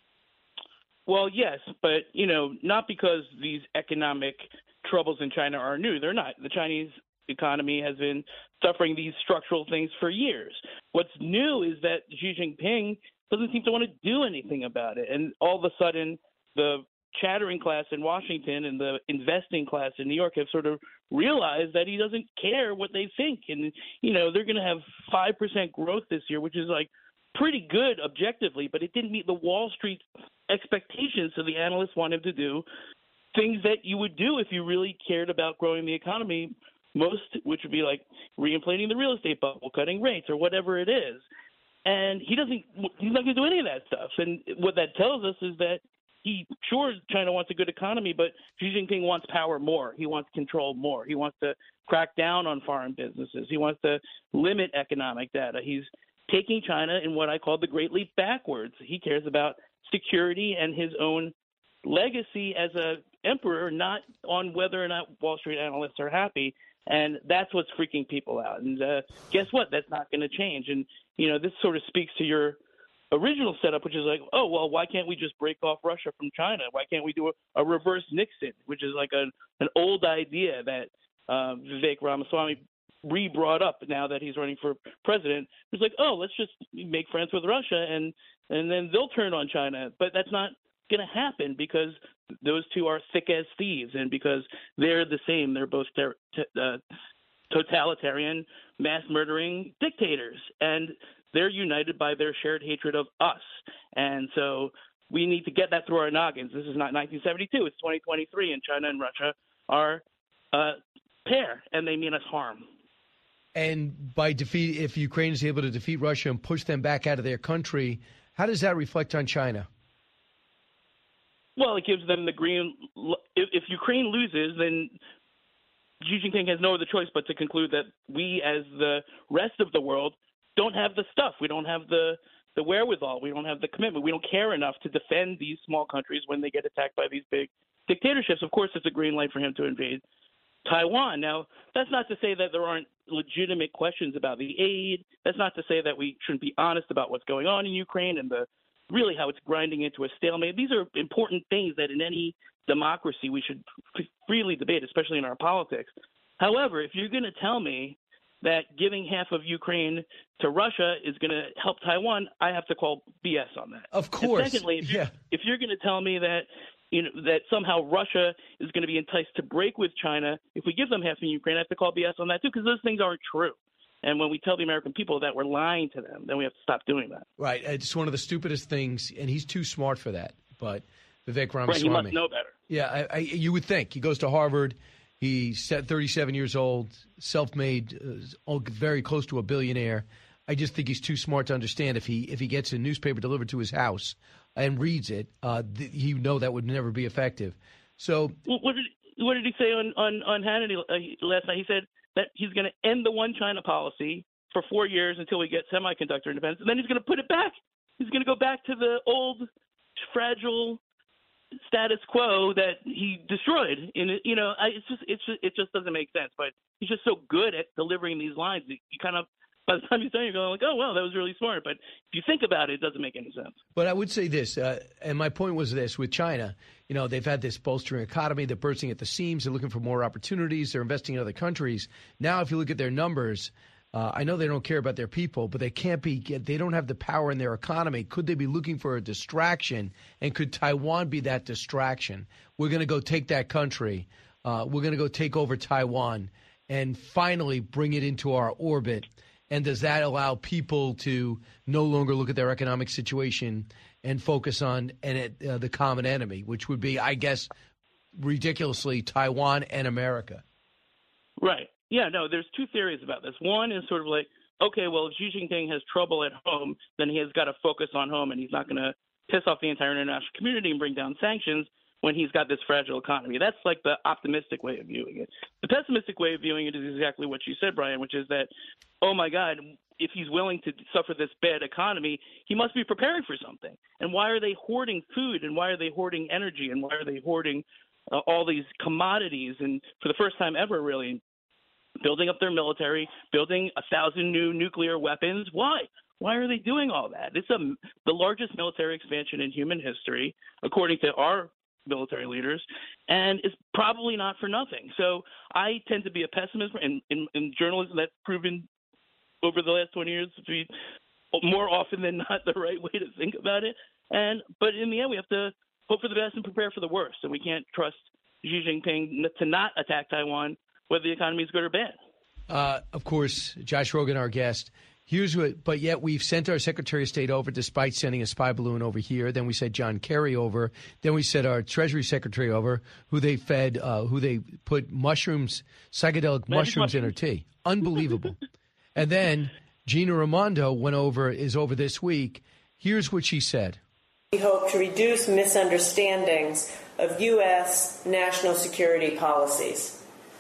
Well, yes, but, not because these economic troubles in China are new. They're not. The Chinese economy has been suffering these structural things for years. What's new is that Xi Jinping doesn't seem to want to do anything about it. And all of a sudden, the chattering class in Washington and the investing class in New York have sort of realized that he doesn't care what they think. And, they're going to have 5% growth this year, which is like pretty good objectively, but it didn't meet the Wall Street expectations. So the analysts want him to do things that you would do if you really cared about growing the economy most, which would be like reinflating the real estate bubble, cutting rates, or whatever it is. And he's not going to do any of that stuff. And what that tells us is that China wants a good economy, but Xi Jinping wants power more. He wants control more. He wants to crack down on foreign businesses. He wants to limit economic data. He's taking China in what I call the Great Leap backwards. He cares about security and his own legacy as an emperor, not on whether or not Wall Street analysts are happy. And that's what's freaking people out. And guess what? That's not going to change. And, this sort of speaks to your original setup, which is like, oh, well, why can't we just break off Russia from China? Why can't we do a reverse Nixon, which is like an old idea that Vivek Ramaswamy re-brought up now that he's running for president. It's like, oh, let's just make friends with Russia and then they'll turn on China. But that's not going to happen because those two are thick as thieves and because they're the same. They're both totalitarian, mass-murdering dictators. And they're united by their shared hatred of us. And so we need to get that through our noggins. This is not 1972. It's 2023, and China and Russia are a pair, and they mean us harm. And if Ukraine is able to defeat Russia and push them back out of their country, how does that reflect on China? Well, it gives them the green. If Ukraine loses, then Xi Jinping has no other choice but to conclude that we, as the rest of the world, don't have the stuff. We don't have the wherewithal. We don't have the commitment. We don't care enough to defend these small countries when they get attacked by these big dictatorships. Of course, it's a green light for him to invade Taiwan. Now, that's not to say that there aren't legitimate questions about the aid. That's not to say that we shouldn't be honest about what's going on in Ukraine and really how it's grinding into a stalemate. These are important things that in any democracy we should freely debate, especially in our politics. However, if you're going to tell me that giving half of Ukraine to Russia is going to help Taiwan, I have to call BS on that. Of course. And secondly, if you're going to tell me that that somehow Russia is going to be enticed to break with China if we give them half of Ukraine, I have to call BS on that too, because those things aren't true. And when we tell the American people that we're lying to them, then we have to stop doing that. Right. It's one of the stupidest things, and he's too smart for that. But Vivek Ramaswamy. Right, he must know better. Yeah, you would think. He goes to Harvard. He's 37 years old, self-made, very close to a billionaire. I just think he's too smart to understand if he gets a newspaper delivered to his house and reads it, he know that would never be effective. So what did he say on Hannity last night? He said that he's going to end the one China policy for 4 years until we get semiconductor independence, and then he's going to put it back. He's going to go back to the old, fragile status quo that he destroyed. And it just doesn't make sense. But he's just so good at delivering these lines. You kind of by the time you're done, you're going like, oh, well, that was really smart. But if you think about it, it doesn't make any sense. But I would say this, and my point was this, with China, they've had this bolstering economy. They're bursting at the seams. They're looking for more opportunities. They're investing in other countries. Now, if you look at their numbers, I know they don't care about their people, but they don't have the power in their economy. Could they be looking for a distraction? And could Taiwan be that distraction? We're going to go take that country. We're going to go take over Taiwan and finally bring it into our orbit. And does that allow people to no longer look at their economic situation and focus on the common enemy, which would be, I guess, ridiculously Taiwan and America? Right. Yeah, no, there's two theories about this. One is sort of like, okay, well, if Xi Jinping has trouble at home, then he has got to focus on home, and he's not going to piss off the entire international community and bring down sanctions when he's got this fragile economy. That's like the optimistic way of viewing it. The pessimistic way of viewing it is exactly what you said, Brian, which is that, oh, my God, if he's willing to suffer this bad economy, he must be preparing for something. And why are they hoarding food, and why are they hoarding energy, and why are they hoarding all these commodities? And for the first time ever, really, building up their military, building 1,000 new nuclear weapons. Why? Why are they doing all that? It's the largest military expansion in human history, according to our military leaders, and it's probably not for nothing. So I tend to be a pessimist, and in journalism that's proven over the last 20 years to be more often than not the right way to think about it. But in the end, we have to hope for the best and prepare for the worst, and we can't trust Xi Jinping to not attack Taiwan, whether the economy is good or bad. Of course, Josh Rogin, our guest. But yet we've sent our Secretary of State over despite sending a spy balloon over here. Then we sent John Kerry over. Then we sent our Treasury Secretary over, who they put psychedelic mushrooms in her tea. Unbelievable. And then Gina Raimondo is over this week. Here's what she said. We hope to reduce misunderstandings of U.S. national security policies.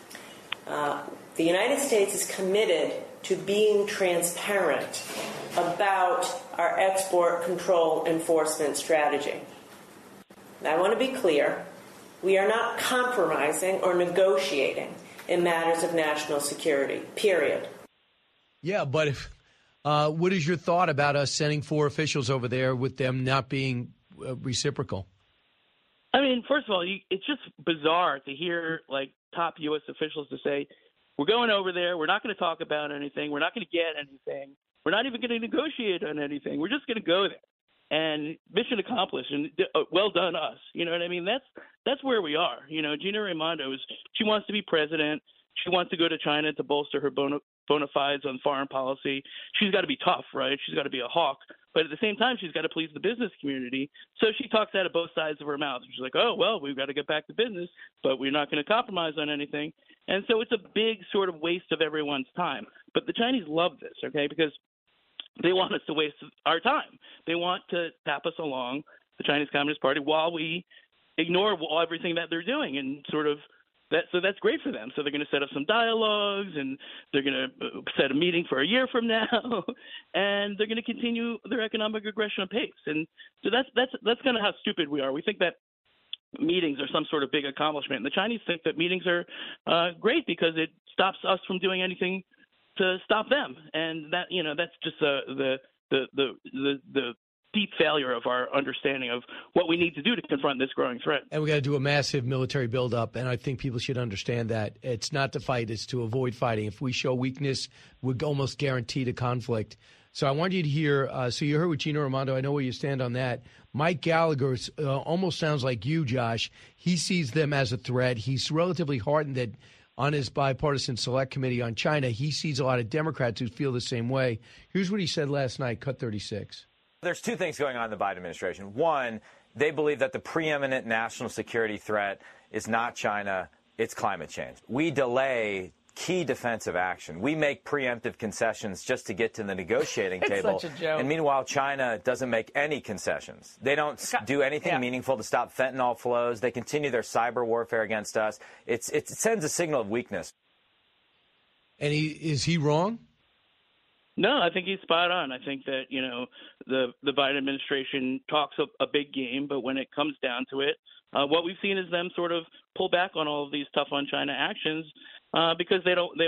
The United States is committed to being transparent about our export control enforcement strategy. And I want to be clear, we are not compromising or negotiating in matters of national security, period. Yeah, but what is your thought about us sending 4 officials over there with them not being reciprocal? I mean, first of all, it's just bizarre to hear like top U.S. officials to say, we're going over there. We're not going to talk about anything. We're not going to get anything. We're not even going to negotiate on anything. We're just going to go there. And mission accomplished. And well done, us. You know what I mean? That's where we are. Gina Raimondo she wants to be president. She wants to go to China to bolster her bona fides on foreign policy. She's got to be tough, right? She's got to be a hawk. But at the same time, she's got to please the business community. So she talks out of both sides of her mouth. She's like, oh, well, we've got to get back to business, but we're not going to compromise on anything. And so it's a big sort of waste of everyone's time. But the Chinese love this, okay, because they want us to waste our time. They want to tap us along, the Chinese Communist Party, while we ignore everything that they're doing and sort of so that's great for them. So they're going to set up some dialogues, and they're going to set a meeting for a year from now, and they're going to continue their economic aggression apace. And so that's kind of how stupid we are. We think that meetings are some sort of big accomplishment, and the Chinese think that meetings are great because it stops us from doing anything to stop them. And that's just the deep failure of our understanding of what we need to do to confront this growing threat. And we got to do a massive military buildup, and I think people should understand that. It's not to fight, it's to avoid fighting. If we show weakness, we're almost guaranteed a conflict. So I want you to hear, so you heard with Gina Raimondo, I know where you stand on that. Mike Gallagher almost sounds like you, Josh. He sees them as a threat. He's relatively heartened that on his bipartisan select committee on China, he sees a lot of Democrats who feel the same way. Here's what he said last night, cut 36. There's 2 things going on in the Biden administration. One, they believe that the preeminent national security threat is not China, it's climate change. We delay key defensive action. We make preemptive concessions just to get to the negotiating table. Such a joke. And meanwhile, China doesn't make any concessions. They don't do anything meaningful to stop fentanyl flows. They continue their cyber warfare against us. It sends a signal of weakness. And is he wrong? No, I think he's spot on. I think that, the Biden administration talks a big game, but when it comes down to it, what we've seen is them sort of pull back on all of these tough on China actions because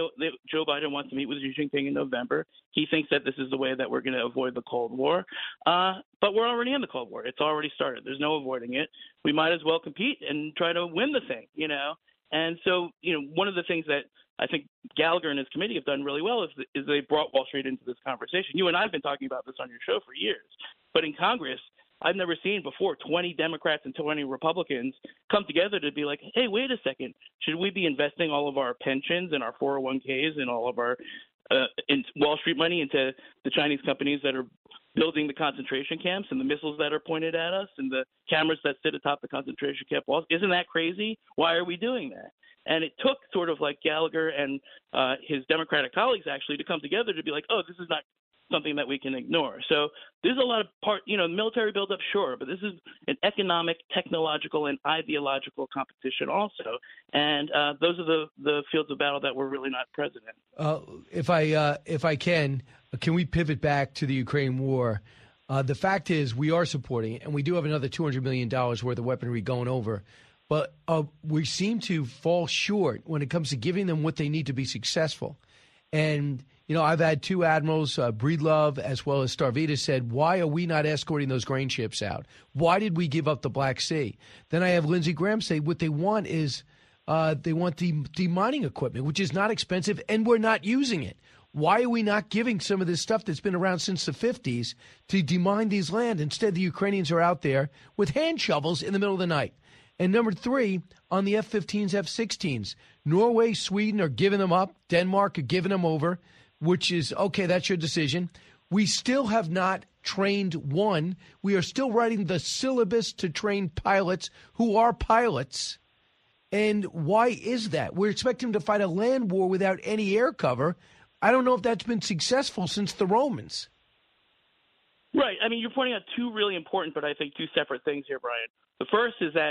Joe Biden wants to meet with Xi Jinping in November. He thinks that this is the way that we're going to avoid the Cold War. But we're already in the Cold War. It's already started. There's no avoiding it. We might as well compete and try to win the thing, And so, one of the things that I think Gallagher and his committee have done really well is they brought Wall Street into this conversation. You and I have been talking about this on your show for years. But in Congress, I've never seen before 20 Democrats and 20 Republicans come together to be like, hey, wait a second. Should we be investing all of our pensions and our 401ks and all of our in Wall Street money into the Chinese companies that are building the concentration camps and the missiles that are pointed at us and the cameras that sit atop the concentration camp walls? Isn't that crazy? Why are we doing that? And it took sort of like Gallagher and his Democratic colleagues actually to come together to be like, oh, this is not something that we can ignore. So there's a lot of military buildup, sure, but this is an economic, technological, and ideological competition also. And those are the fields of battle that we're really not present in. If I can we pivot back to the Ukraine war? The fact is we are supporting it, and we do have another $200 million worth of weaponry going over. But we seem to fall short when it comes to giving them what they need to be successful. And, I've had two admirals, Breedlove as well as Stavridis, said, why are we not escorting those grain ships out? Why did we give up the Black Sea? Then I have Lindsey Graham say what they want is they want the demining equipment, which is not expensive, and we're not using it. Why are we not giving some of this stuff that's been around since the 50s to demine these land? Instead, the Ukrainians are out there with hand shovels in the middle of the night. And number three, on the F-15s, F-16s, Norway, Sweden are giving them up. Denmark are giving them over, which is, okay, that's your decision. We still have not trained one. We are still writing the syllabus to train pilots who are pilots. And why is that? We're expecting them to fight a land war without any air cover. I don't know if that's been successful since the Romans. Right. I mean, you're pointing out two really important, but I think two separate things here, Brian. The first is that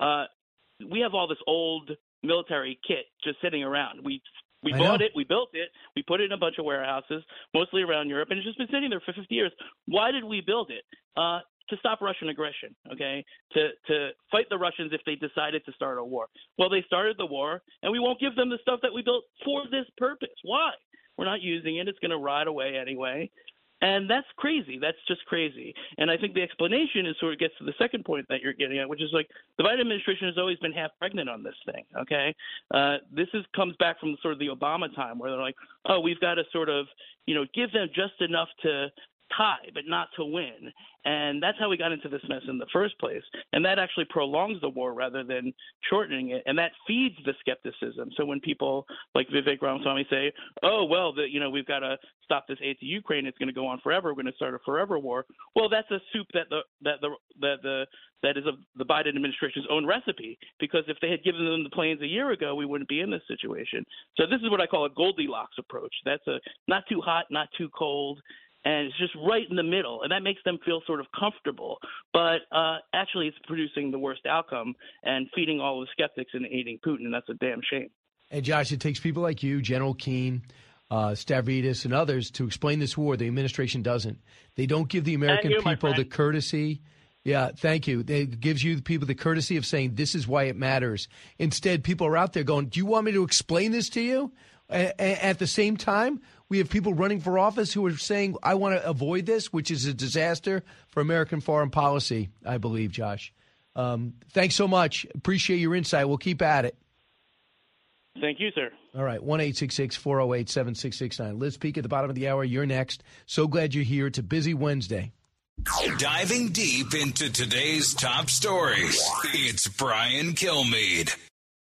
we have all this old military kit just sitting around. We bought it, we built it, we put it in a bunch of warehouses, mostly around Europe, and it's just been sitting there for 50 years. Why did we build it? To stop Russian aggression, okay? To fight the Russians if they decided to start a war. Well, they started the war, and we won't give them the stuff that we built for this purpose. Why? We're not using it. It's going to rot away anyway. And that's crazy. That's just crazy. And I think the explanation is sort of gets to the second point that you're getting at, which is like the Biden administration has always been half pregnant on this thing, okay? This comes back from sort of the Obama time where they're like, oh, we've got to sort of, give them just enough to tie but not to win. And that's how we got into this mess in the first place. And that actually prolongs the war rather than shortening it. And that feeds the skepticism. So when people like Vivek Ramaswamy say, oh, well, we've got to stop this aid to Ukraine, it's going to go on forever, we're going to start a forever war. Well, that's a soup that is the Biden administration's own recipe, because if they had given them the planes a year ago, we wouldn't be in this situation. So this is what I call a Goldilocks approach. That's a not too hot, not too cold. And it's just right in the middle, and that makes them feel sort of comfortable. But actually, it's producing the worst outcome and feeding all the skeptics and aiding Putin, and that's a damn shame. And, Josh, it takes people like you, General Keane, Stavridis, and others to explain this war. The administration doesn't. They don't give the American people the courtesy. Yeah, thank you. It gives you the people the courtesy of saying this is why it matters. Instead, people are out there going, do you want me to explain this to you? At the same time, we have people running for office who are saying, I want to avoid this, which is a disaster for American foreign policy, I believe, Josh. Thanks so much. Appreciate your insight. We'll keep at it. Thank you, sir. All right, 1-866-408-7669. Liz Peek at the bottom of the hour. You're next. So glad you're here. It's a busy Wednesday. Diving deep into today's top stories, it's Brian Kilmeade.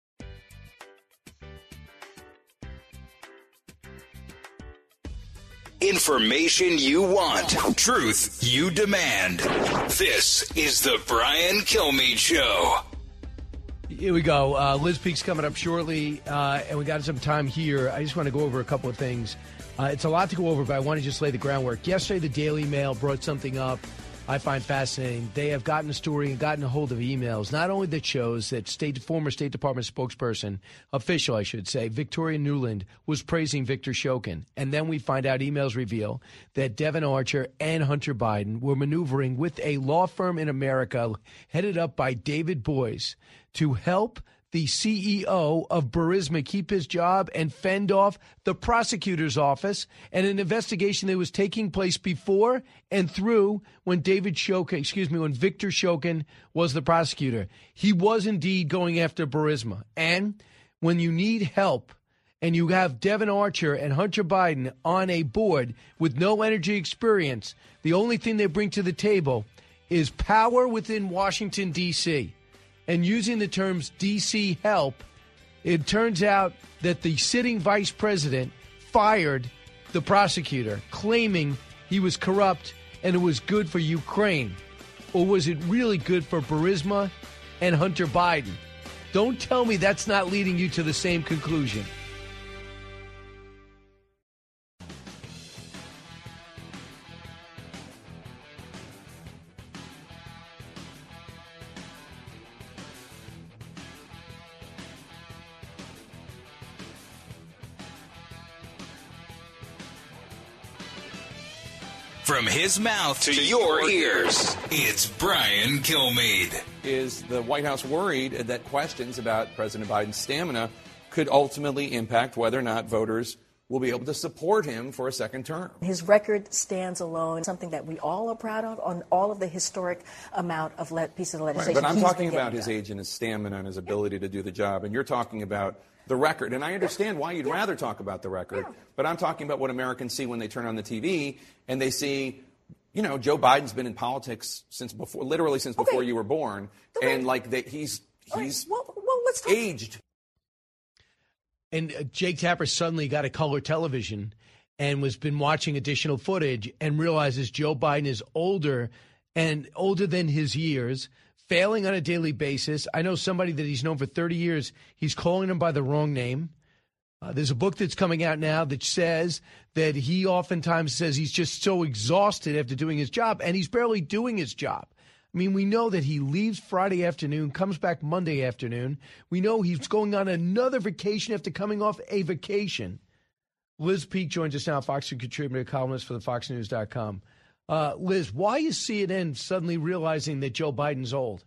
Information you want, truth you demand. This is the Brian Kilmeade Show. Here we go. Liz Peek's coming up shortly, and we got some time here. I just want to go over a couple of things. It's a lot to go over, but I want to just lay the groundwork. Yesterday, the Daily Mail brought something up I find fascinating. They have gotten a story and gotten a hold of emails, not only that shows that former State Department spokesperson, official I should say, Victoria Nuland, was praising Victor Shokin. And then we find out emails reveal that Devon Archer and Hunter Biden were maneuvering with a law firm in America headed up by David Boies to help the CEO of Burisma keep his job and fend off the prosecutor's office and an investigation that was taking place before and through when Victor Shokin was the prosecutor. He was indeed going after Burisma. And when you need help and you have Devin Archer and Hunter Biden on a board with no energy experience, the only thing they bring to the table is power within Washington, D.C. And using the terms D.C. help, it turns out that the sitting vice president fired the prosecutor, claiming he was corrupt and it was good for Ukraine. Or was it really good for Burisma and Hunter Biden? Don't tell me that's not leading you to the same conclusion. From his mouth to your ears, it's Brian Kilmeade. Is the White House worried that questions about President Biden's stamina could ultimately impact whether or not voters will be able to support him for a second term? His record stands alone, something that we all are proud of on all of the historic amount of pieces of legislation. Right, but I'm talking about his age and his stamina and his ability to do the job, and you're talking about the record. And I understand why you'd rather talk about the record, but I'm talking about what Americans see when they turn on the TV and they see, you know, Joe Biden's been in politics since before, literally since before you were born, and like that he's let's aged. And Jake Tapper suddenly got a color television and was been watching additional footage and realizes Joe Biden is older than his years, failing on a daily basis. I know somebody that he's known for 30 years. He's calling him by the wrong name. There's a book that's coming out now that says that he oftentimes says he's just so exhausted after doing his job, and he's barely doing his job. I mean, we know that he leaves Friday afternoon, comes back Monday afternoon. We know he's going on another vacation after coming off a vacation. Liz Peek joins us now, Fox News contributor, columnist for the FoxNews.com. Liz, why is CNN suddenly realizing that Joe Biden's old?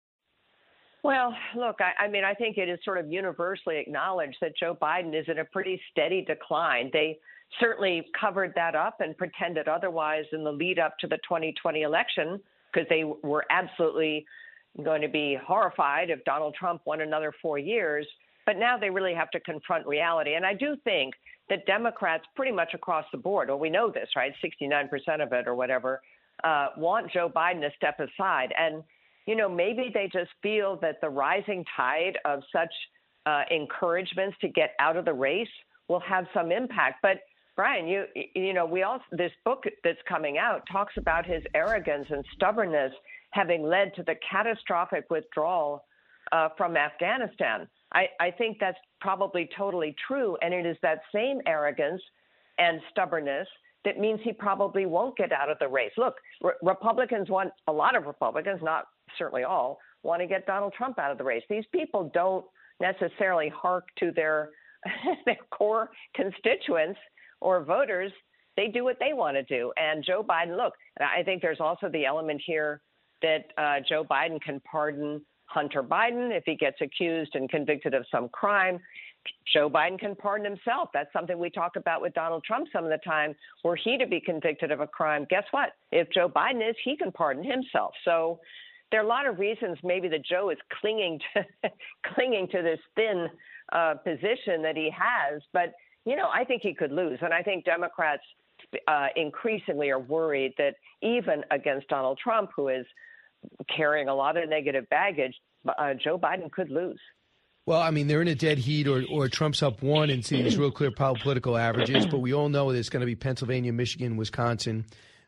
Well, look, I mean, I think it is sort of universally acknowledged that Joe Biden is in a pretty steady decline. They certainly covered that up and pretended otherwise in the lead up to the 2020 election because they were absolutely going to be horrified if Donald Trump won another 4 years. But now they really have to confront reality. And I do think that Democrats pretty much across the board, well, we know this, right, 69% of it or whatever, want Joe Biden to step aside. And you know, maybe they just feel that the rising tide of such encouragements to get out of the race will have some impact. But Brian, you know, this book that's coming out talks about his arrogance and stubbornness having led to the catastrophic withdrawal from Afghanistan. I think that's probably totally true, and it is that same arrogance and stubbornness that means he probably won't get out of the race. Look, Republicans want, a lot of Republicans, not certainly all, want to get Donald Trump out of the race. These people don't necessarily hark to their core constituents or voters. They do what they want to do. And Joe Biden, look, I think there's also the element here that Joe Biden can pardon Hunter Biden if he gets accused and convicted of some crime. Joe Biden can pardon himself. That's something we talk about with Donald Trump some of the time. Were he to be convicted of a crime, guess what? If Joe Biden is, he can pardon himself. So there are a lot of reasons maybe that Joe is clinging to this thin position that he has. But, you know, I think he could lose. And I think Democrats increasingly are worried that even against Donald Trump, who is carrying a lot of negative baggage, Joe Biden could lose. Well, I mean, they're in a dead heat or Trump's up one and see these real clear political averages. But we all know there's going to be Pennsylvania, Michigan, Wisconsin,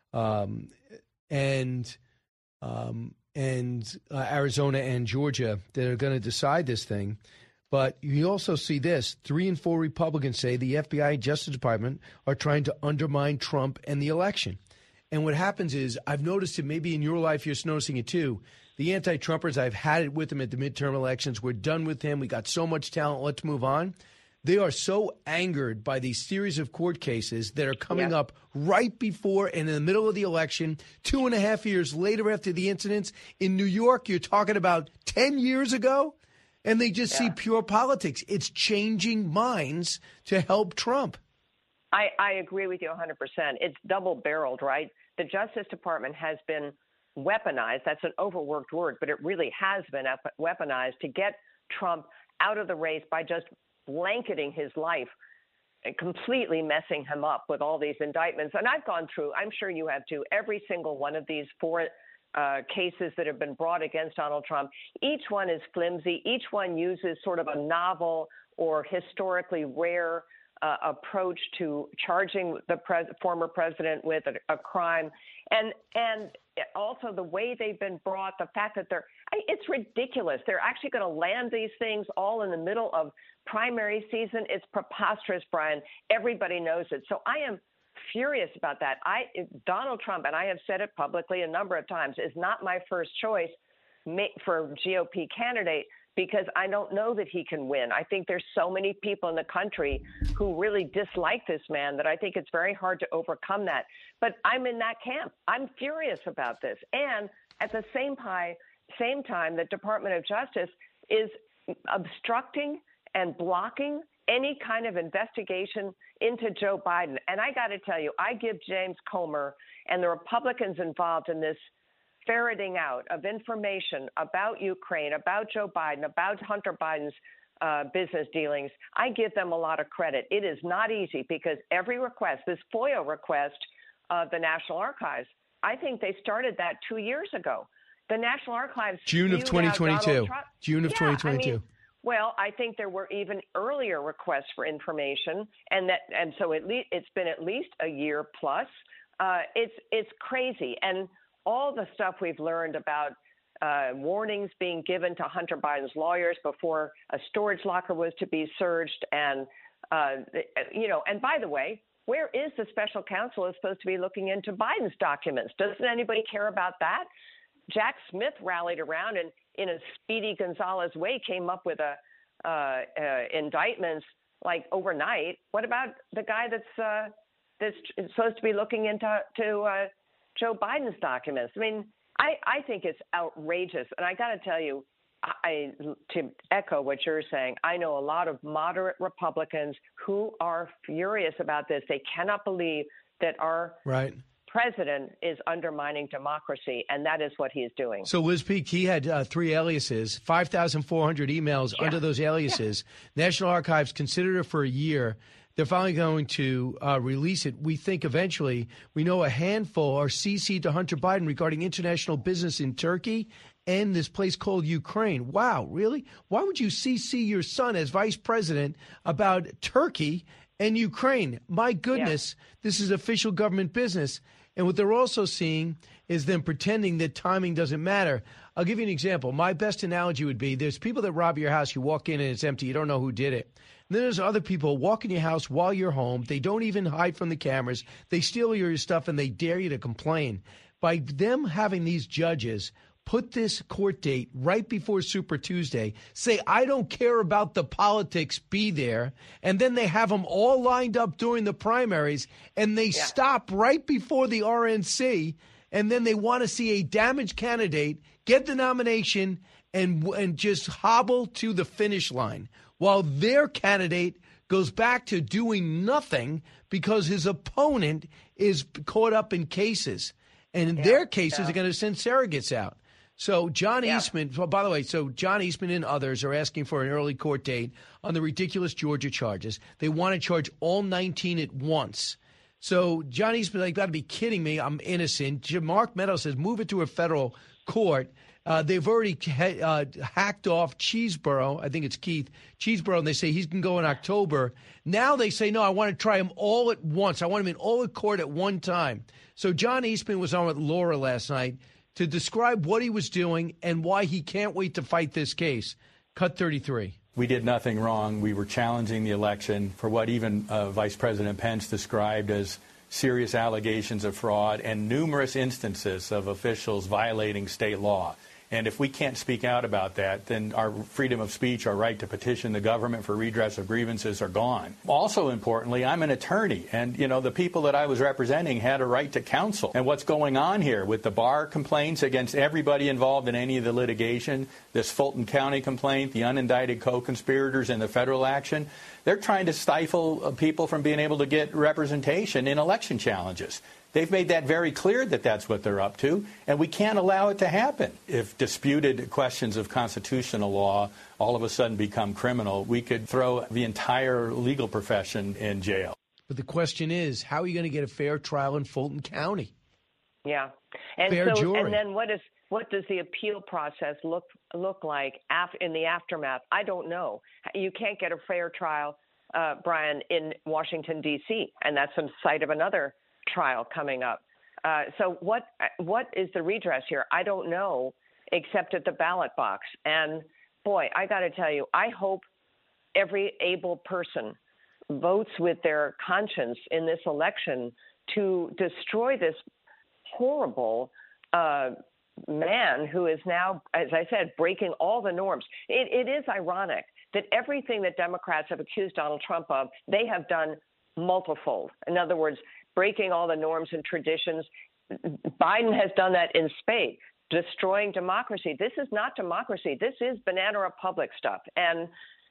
and Arizona and Georgia that are going to decide this thing. But you also see this. 3 and 4 Republicans say the FBI and Justice Department are trying to undermine Trump and the election. And what happens is, I've noticed it, maybe in your life you're noticing it too, the anti-Trumpers, I've had it with them at the midterm elections. We're done with him. We got so much talent. Let's move on. They are so angered by these series of court cases that are coming up right before and in the middle of the election, 2.5 years later after the incidents. In New York, you're talking about 10 years ago. and they just see pure politics. It's changing minds to help Trump. I agree with you 100%. It's double-barreled, right? The Justice Department has been weaponized. That's an overworked word, but it really has been weaponized to get Trump out of the race by just blanketing his life and completely messing him up with all these indictments. And I've gone through, I'm sure you have too, every single one of these 4 cases that have been brought against Donald Trump. Each one is flimsy. Each one uses sort of a novel or historically rare approach to charging the former president with a crime. And also the way they've been brought, the fact that it's ridiculous. They're actually going to land these things all in the middle of primary season. It's preposterous, Brian. Everybody knows it. So I am furious about that. Donald Trump, and I have said it publicly a number of times, is not my first choice for GOP candidate because I don't know that he can win. I think there's so many people in the country who really dislike this man that I think it's very hard to overcome that. But I'm in that camp. I'm furious about this. And at the same time, the Department of Justice is obstructing and blocking any kind of investigation into Joe Biden. And I got to tell you, I give James Comer and the Republicans involved in this ferreting out of information about Ukraine, about Joe Biden, about Hunter Biden's business dealings, I give them a lot of credit. It is not easy because every request, this FOIA request of the National Archives, I think they started that 2 years ago. The National Archives— June of 2022. June of 2022. Well, I think there were even earlier requests for information, and so it's been at least a year plus. It's crazy, and all the stuff we've learned about warnings being given to Hunter Biden's lawyers before a storage locker was to be searched, and and by the way, where is the special counsel who's supposed to be looking into Biden's documents? Doesn't anybody care about that? Jack Smith rallied around and, in a Speedy Gonzalez way, came up with indictments like overnight. What about the guy that's supposed to be looking into Joe Biden's documents? I mean, I think it's outrageous. And I got to tell you, to echo what you're saying, I know a lot of moderate Republicans who are furious about this. They cannot believe that our president is undermining democracy, and that is what he is doing. So, Liz Peek, he had 3 aliases, 5,400 emails under those aliases. National Archives considered it for a year. They're finally going to release it. We think eventually, we know a handful are CC'd to Hunter Biden regarding international business in Turkey and this place called Ukraine. Wow, really? Why would you CC your son as vice president about Turkey and Ukraine? My goodness, this is official government business. And what they're also seeing is them pretending that timing doesn't matter. I'll give you an example. My best analogy would be there's people that rob your house. You walk in and it's empty. You don't know who did it. And then there's other people walk in your house while you're home. They don't even hide from the cameras. They steal your stuff and they dare you to complain. By them having these judges put this court date right before Super Tuesday, say, I don't care about the politics, be there. And then they have them all lined up during the primaries, and they stop right before the RNC, and then they want to see a damaged candidate get the nomination and just hobble to the finish line, while their candidate goes back to doing nothing because his opponent is caught up in cases. And in their cases, they're going to send surrogates out. So John Eastman, by the way, John Eastman and others are asking for an early court date on the ridiculous Georgia charges. They want to charge all 19 at once. So John Eastman, like, got to be kidding me. I'm innocent. Mark Meadows says move it to a federal court. They've already hacked off Cheeseborough. I think it's Keith Cheeseborough, and they say he can go in October. Now they say, no, I want to try him all at once. I want him in all at court at one time. So John Eastman was on with Laura last night to describe what he was doing and why he can't wait to fight this case. Cut 33. We did nothing wrong. We were challenging the election for what even Vice President Pence described as serious allegations of fraud and numerous instances of officials violating state law. And if we can't speak out about that, then our freedom of speech, our right to petition the government for redress of grievances are gone. Also importantly, I'm an attorney, and, you know, the people that I was representing had a right to counsel. And what's going on here with the bar complaints against everybody involved in any of the litigation, this Fulton County complaint, the unindicted co-conspirators in the federal action, they're trying to stifle people from being able to get representation in election challenges. They've made that very clear that that's what they're up to, and we can't allow it to happen. If disputed questions of constitutional law all of a sudden become criminal, we could throw the entire legal profession in jail. But the question is, how are you going to get a fair trial in Fulton County? Yeah. And fair jury. And then what does the appeal process look like in the aftermath? I don't know. You can't get a fair trial, Brian, in Washington, D.C., and that's the site of another trial coming up. So what is the redress here? I don't know, except at the ballot box. And boy, I got to tell you, I hope every able person votes with their conscience in this election to destroy this horrible man who is now, as I said, breaking all the norms. It is ironic that everything that Democrats have accused Donald Trump of, they have done multifold. In other words, breaking all the norms and traditions. Biden has done that in spades, destroying democracy. This is not democracy. This is banana republic stuff. And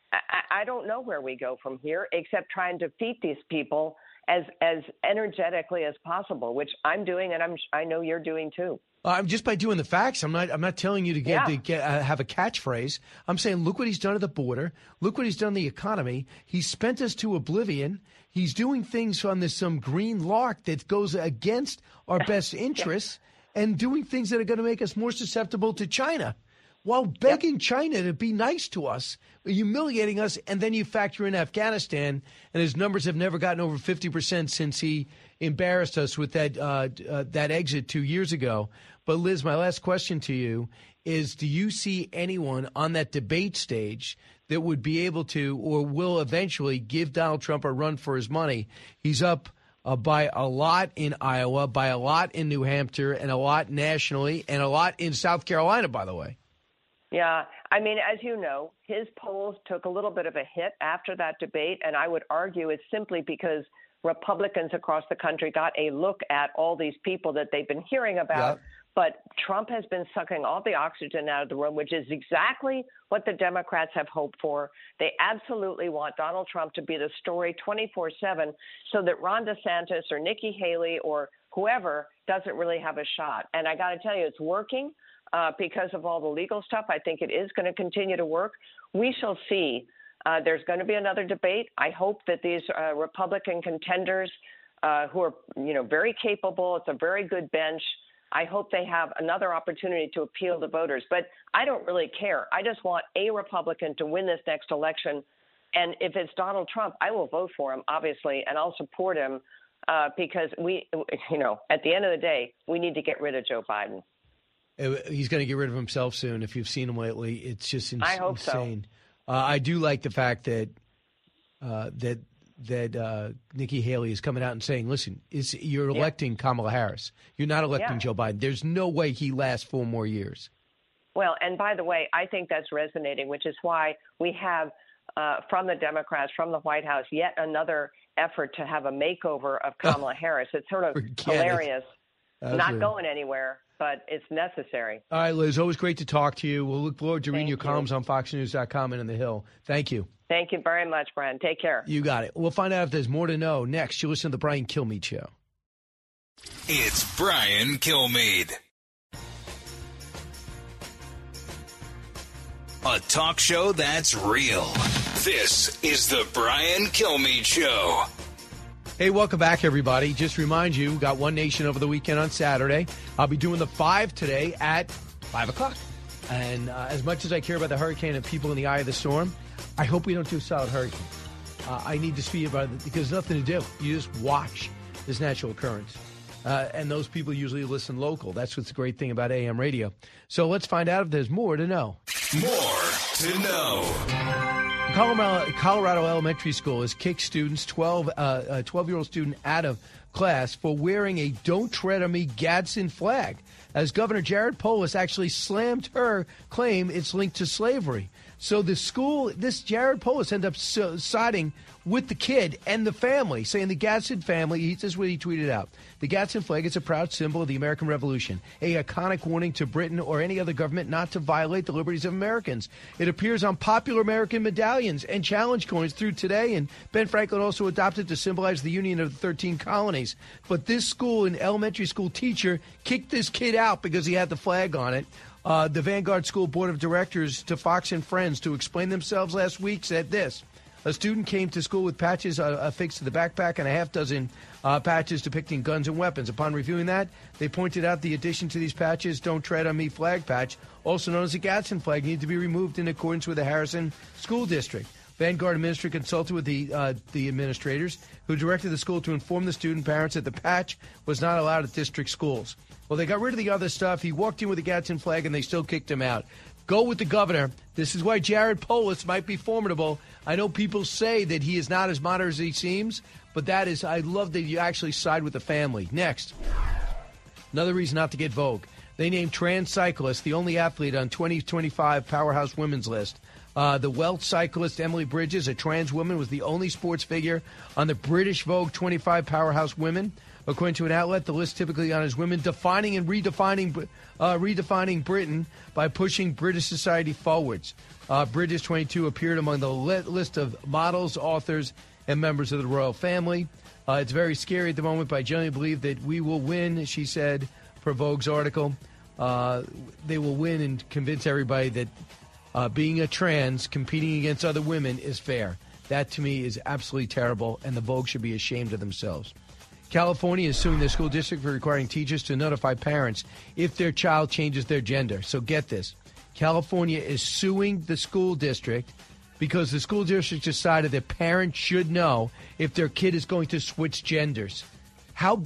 I don't know where we go from here except try and defeat these people as energetically as possible, which I'm doing, and I know you're doing too. Just by doing the facts. I'm not telling you to have a catchphrase. I'm saying, look what he's done at the border. Look what he's done to the economy. He's spent us to oblivion. He's doing things on this some green lark that goes against our best interests and doing things that are going to make us more susceptible to China while begging China to be nice to us, humiliating us. And then you factor in Afghanistan, and his numbers have never gotten over 50% since he embarrassed us with that exit 2 years ago. But, Liz, my last question to you is, do you see anyone on that debate stage that would be able to or will eventually give Donald Trump a run for his money? He's up by a lot in Iowa, by a lot in New Hampshire, and a lot nationally, and a lot in South Carolina, by the way. Yeah. I mean, as you know, his polls took a little bit of a hit after that debate, and I would argue it's simply because Republicans across the country got a look at all these people that they've been hearing about. Yep. But Trump has been sucking all the oxygen out of the room, which is exactly what the Democrats have hoped for. They absolutely want Donald Trump to be the story 24/7 so that Ron DeSantis or Nikki Haley or whoever doesn't really have a shot. And I got to tell you, it's working because of all the legal stuff. I think it is going to continue to work. We shall see. There's going to be another debate. I hope that these Republican contenders who are, very capable, it's a very good bench, I hope they have another opportunity to appeal to voters. But I don't really care. I just want a Republican to win this next election. And if it's Donald Trump, I will vote for him, obviously, and I'll support him because at the end of the day, we need to get rid of Joe Biden. He's going to get rid of himself soon. If you've seen him lately, it's just insane. I hope so. I do like the fact that Nikki Haley is coming out and saying, listen, you're electing Kamala Harris. You're not electing Joe Biden. There's no way he lasts 4 more years. Well, and by the way, I think that's resonating, which is why we have from the Democrats, from the White House, yet another effort to have a makeover of Kamala Harris. It's sort of hilarious. Not going anywhere, but it's necessary. All right, Liz, always great to talk to you. We'll look forward to reading your columns on FoxNews.com and in the Hill. Thank you. Thank you very much, Brian. Take care. You got it. We'll find out if there's more to know next. You listen to the Brian Kilmeade Show. It's Brian Kilmeade. A talk show that's real. This is the Brian Kilmeade Show. Hey, welcome back, everybody. Just remind you, got One Nation over the weekend on Saturday. I'll be doing the 5 today at 5 o'clock. And as much as I care about the hurricane and people in the eye of the storm, I hope we don't do a solid hurricane. I need to speak about it because there's nothing to do. You just watch this natural occurrence. And those people usually listen local. That's what's the great thing about AM radio. So let's find out if there's more to know. More to know. Colorado Elementary School has kicked students, 12-year-old student out of class for wearing a Don't Tread on Me Gadsden flag, as Governor Jared Polis actually slammed her claim it's linked to slavery. So the school, this Jared Polis ended up siding with the kid and the family, saying the Gadsden family, this is what he tweeted out. The Gadsden flag is a proud symbol of the American Revolution, a iconic warning to Britain or any other government not to violate the liberties of Americans. It appears on popular American medallions and challenge coins through today, and Ben Franklin also adopted to symbolize the union of the 13 colonies. But this school, an elementary school teacher, kicked this kid out because he had the flag on it. The Vanguard School Board of Directors to Fox and Friends to explain themselves last week said this. A student came to school with patches affixed to the backpack and a half dozen patches depicting guns and weapons. Upon reviewing that, they pointed out the addition to these patches, Don't Tread on Me flag patch, also known as the Gadsden flag, needed to be removed in accordance with the Harrison School District. Vanguard administrator consulted with the administrators, who directed the school to inform the student parents that the patch was not allowed at district schools. Well, they got rid of the other stuff. He walked in with the Gadsden flag, and they still kicked him out. Go with the governor. This is why Jared Polis might be formidable. I know people say that he is not as moderate as he seems, but that is, I love that you actually side with the family. Next, another reason not to get Vogue. They named trans cyclist the only athlete on 2025 Powerhouse Women's list. The Welsh cyclist Emily Bridges, a trans woman, was the only sports figure on the British Vogue 25 Powerhouse Women. According to an outlet, the list typically honors women defining and redefining Britain by pushing British society forwards. Bridges, 22, appeared among the list of models, authors, and members of the royal family. It's very scary at the moment, but I genuinely believe that we will win, she said, per Vogue's article. They will win and convince everybody that being a trans, competing against other women, is fair. That, to me, is absolutely terrible, and the Vogue should be ashamed of themselves. California is suing the school district for requiring teachers to notify parents if their child changes their gender. So get this. California is suing the school district because the school district decided that parents should know if their kid is going to switch genders. How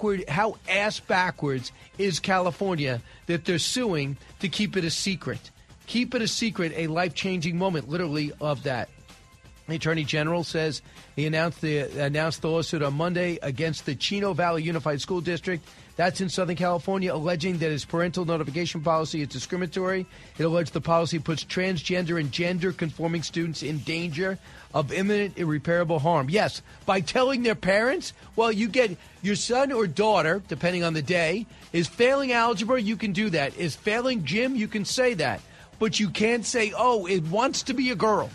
ass backwards is California that they're suing to keep it a secret? Keep it a secret, a life-changing moment, literally, of that. The Attorney General says he announced the lawsuit on Monday against the Chino Valley Unified School District. That's in Southern California, alleging that his parental notification policy is discriminatory. It alleged the policy puts transgender and gender-conforming students in danger of imminent irreparable harm. Yes, by telling their parents, well, you get your son or daughter, depending on the day, is failing algebra, you can do that. Is failing gym, you can say that. But you can't say, oh, it wants to be a girl.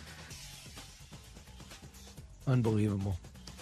Unbelievable.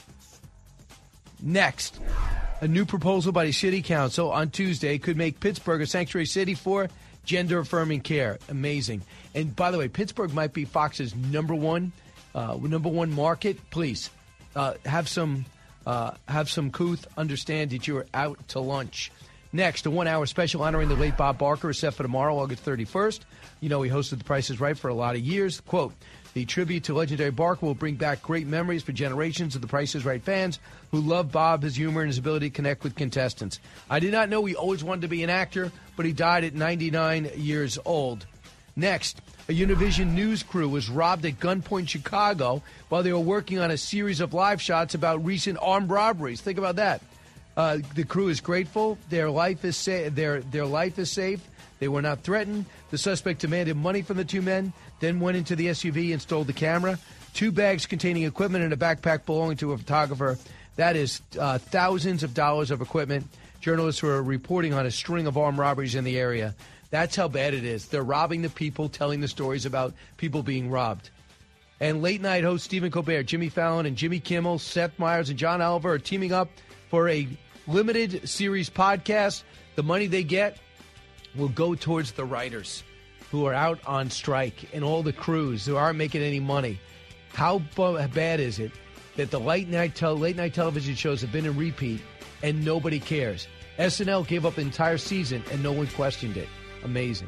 Next, a new proposal by the City Council on Tuesday could make Pittsburgh a sanctuary city for gender-affirming care. Amazing. And by the way, Pittsburgh might be Fox's number one market. Please have some couth. Understand that you're out to lunch. Next, a 1-hour special honoring the late Bob Barker is set for tomorrow, August 31st. You know, he hosted The Price is Right for a lot of years. Quote, the tribute to legendary Barker will bring back great memories for generations of The Price is Right fans who love Bob, his humor, and his ability to connect with contestants. I did not know he always wanted to be an actor, but he died at 99 years old. Next, a Univision news crew was robbed at gunpoint in Chicago while they were working on a series of live shots about recent armed robberies. Think about that. The crew is grateful. Their life is safe. Their life is safe. They were not threatened. The suspect demanded money from the two men, then went into the SUV and stole the camera. 2 bags containing equipment and a backpack belonging to a photographer. That is thousands of dollars of equipment. Journalists were reporting on a string of armed robberies in the area. That's how bad it is. They're robbing the people, telling the stories about people being robbed. And late-night host Stephen Colbert, Jimmy Fallon, and Jimmy Kimmel, Seth Meyers, and John Oliver are teaming up for a limited series podcast. The money they get will go towards the writers who are out on strike and all the crews who aren't making any money. How bad is it that the late night television shows have been in repeat and nobody cares? SNL gave up an entire season and no one questioned it. Amazing.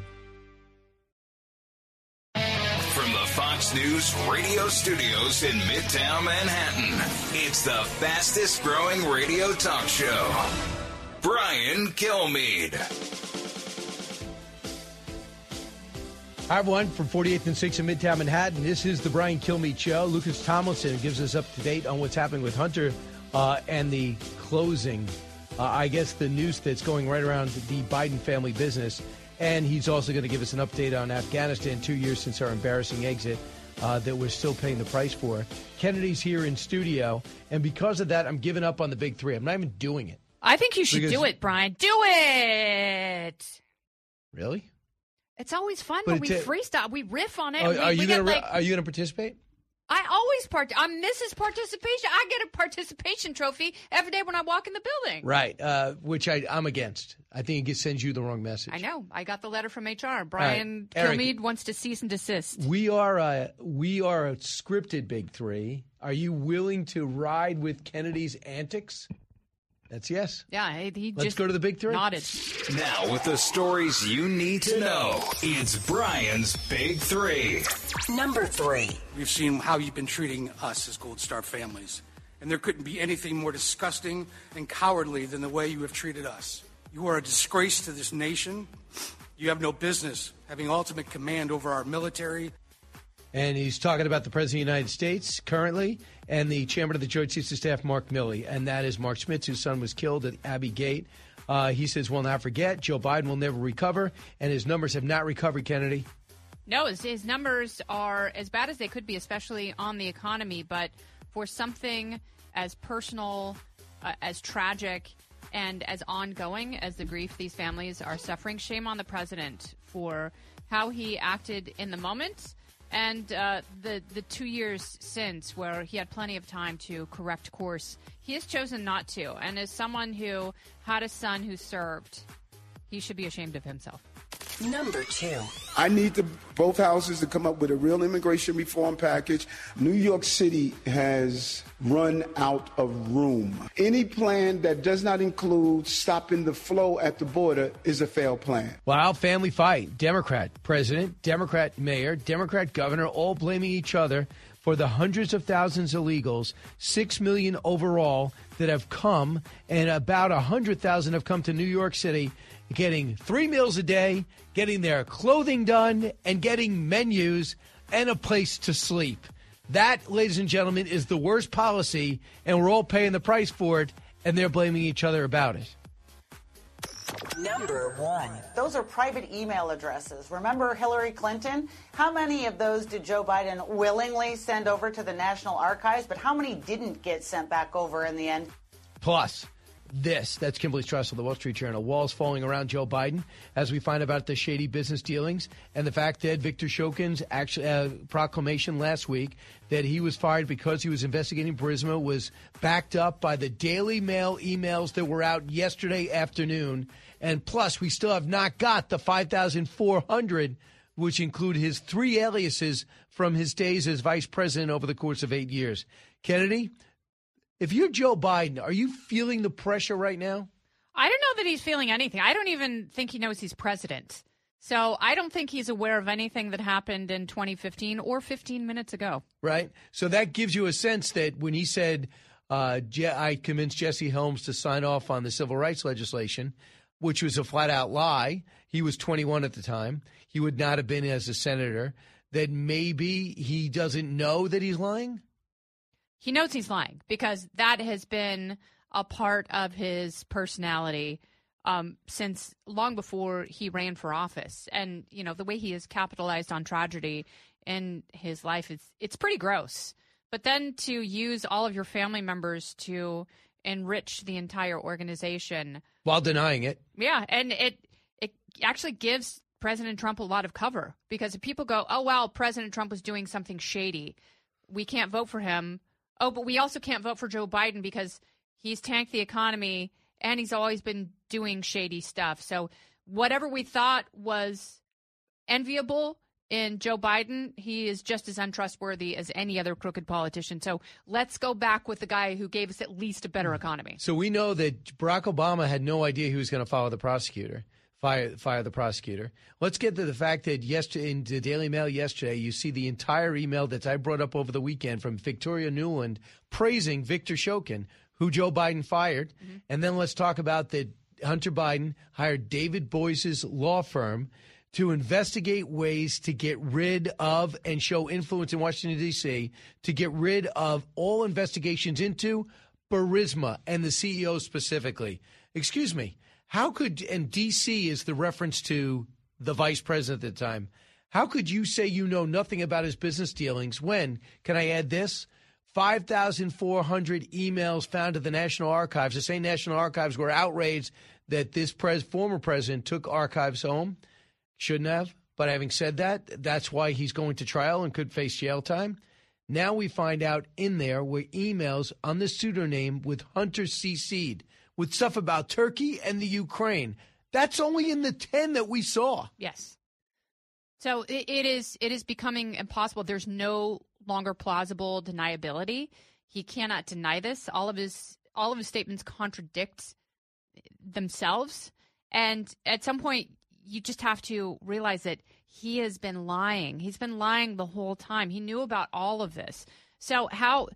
From the Fox News radio studios in Midtown Manhattan, it's the fastest growing radio talk show. Brian Kilmeade. Hi, everyone, from 48th and 6th in Midtown Manhattan. This is the Brian Kilmeade Show. Lucas Tomlinson gives us up to date on what's happening with Hunter and the closing, I guess, the news that's going right around the Biden family business. And he's also going to give us an update on Afghanistan, 2 years since our embarrassing exit that we're still paying the price for. Kennedy's here in studio, and because of that, I'm giving up on the big three. I'm not even doing it. I think you should do it, Brian. Do it! Really? It's always fun when we freestyle. We riff on it. Are you going to participate? I always I'm Mrs. Participation. I get a participation trophy every day when I walk in the building. Right, which I'm against. I think it sends you the wrong message. I know. I got the letter from HR. Brian Kilmeade wants to cease and desist. We are a scripted big three. Are you willing to ride with Kennedy's antics? That's yes. Yeah, Let's go to the big three. Nodded. Now, with the stories you need to know, it's Brian's Big Three. Number 3. We've seen how you've been treating us as Gold Star families, and there couldn't be anything more disgusting and cowardly than the way you have treated us. You are a disgrace to this nation. You have no business having ultimate command over our military. And he's talking about the President of the United States currently and the Chairman of the Joint Chiefs of Staff, Mark Milley. And that is Mark Schmitz, whose son was killed at Abbey Gate. He says, we'll not forget, Joe Biden will never recover, and his numbers have not recovered, Kennedy. No, his numbers are as bad as they could be, especially on the economy. But for something as personal, as tragic, and as ongoing as the grief these families are suffering, shame on the president for how he acted in the moment. And the 2 years since, where he had plenty of time to correct course, he has chosen not to. And as someone who had a son who served, he should be ashamed of himself. Number 2. I need both houses to come up with a real immigration reform package. New York City has run out of room. Any plan that does not include stopping the flow at the border is a failed plan. Wow, family fight. Democrat president, Democrat mayor, Democrat governor, all blaming each other for the hundreds of thousands of illegals, 6 million overall that have come, and about 100,000 have come to New York City, getting 3 meals a day, getting their clothing done, and getting menus and a place to sleep. That, ladies and gentlemen, is the worst policy, and we're all paying the price for it, and they're blaming each other about it. Number 1. Those are private email addresses. Remember Hillary Clinton? How many of those did Joe Biden willingly send over to the National Archives, but how many didn't get sent back over in the end? Plus, that's Kimberly Strassel, the Wall Street Journal. Walls falling around Joe Biden as we find about the shady business dealings and the fact that Victor Shokin's proclamation last week that he was fired because he was investigating Burisma was backed up by the Daily Mail emails that were out yesterday afternoon. And plus, we still have not got the 5,400, which include his 3 aliases from his days as vice president over the course of 8 years. Kennedy, if you're Joe Biden, are you feeling the pressure right now? I don't know that he's feeling anything. I don't even think he knows he's president. So I don't think he's aware of anything that happened in 2015 or 15 minutes ago. Right. So that gives you a sense that when he said, I convinced Jesse Helms to sign off on the civil rights legislation, which was a flat-out lie. He was 21 at the time. He would not have been as a senator. That maybe he doesn't know that he's lying? He knows he's lying because that has been a part of his personality since long before he ran for office. And, you know, the way he has capitalized on tragedy in his life, it's pretty gross. But then to use all of your family members to enrich the entire organization while denying it. Yeah, and it actually gives President Trump a lot of cover because if people go, oh, well, President Trump was doing something shady, we can't vote for him. Oh, but we also can't vote for Joe Biden because he's tanked the economy and he's always been doing shady stuff. So whatever we thought was enviable in Joe Biden, he is just as untrustworthy as any other crooked politician. So let's go back with the guy who gave us at least a better economy. So we know that Barack Obama had no idea he was going to fire the prosecutor. Let's get to the fact that yesterday in the Daily Mail yesterday, you see the entire email that I brought up over the weekend from Victoria Nuland praising Victor Shokin, who Joe Biden fired. Mm-hmm. And then let's talk about that Hunter Biden hired David Boies' law firm to investigate ways to get rid of and show influence in Washington, D.C., to get rid of all investigations into Burisma and the CEO specifically. Excuse me, how could, and D.C. is the reference to the vice president at the time, how could you say you know nothing about his business dealings when, can I add this, 5,400 emails found at the National Archives. The same National Archives were outraged that this former president took archives home. Shouldn't have. But having said that, that's why he's going to trial and could face jail time. Now we find out in there were emails on the pseudonym with Hunter CC'd with stuff about Turkey and the Ukraine. That's only in the 10 that we saw. Yes. So it is becoming impossible. There's no longer plausible deniability. He cannot deny this. All of his statements contradict themselves. And at some point, you just have to realize that he has been lying. He's been lying the whole time. He knew about all of this. So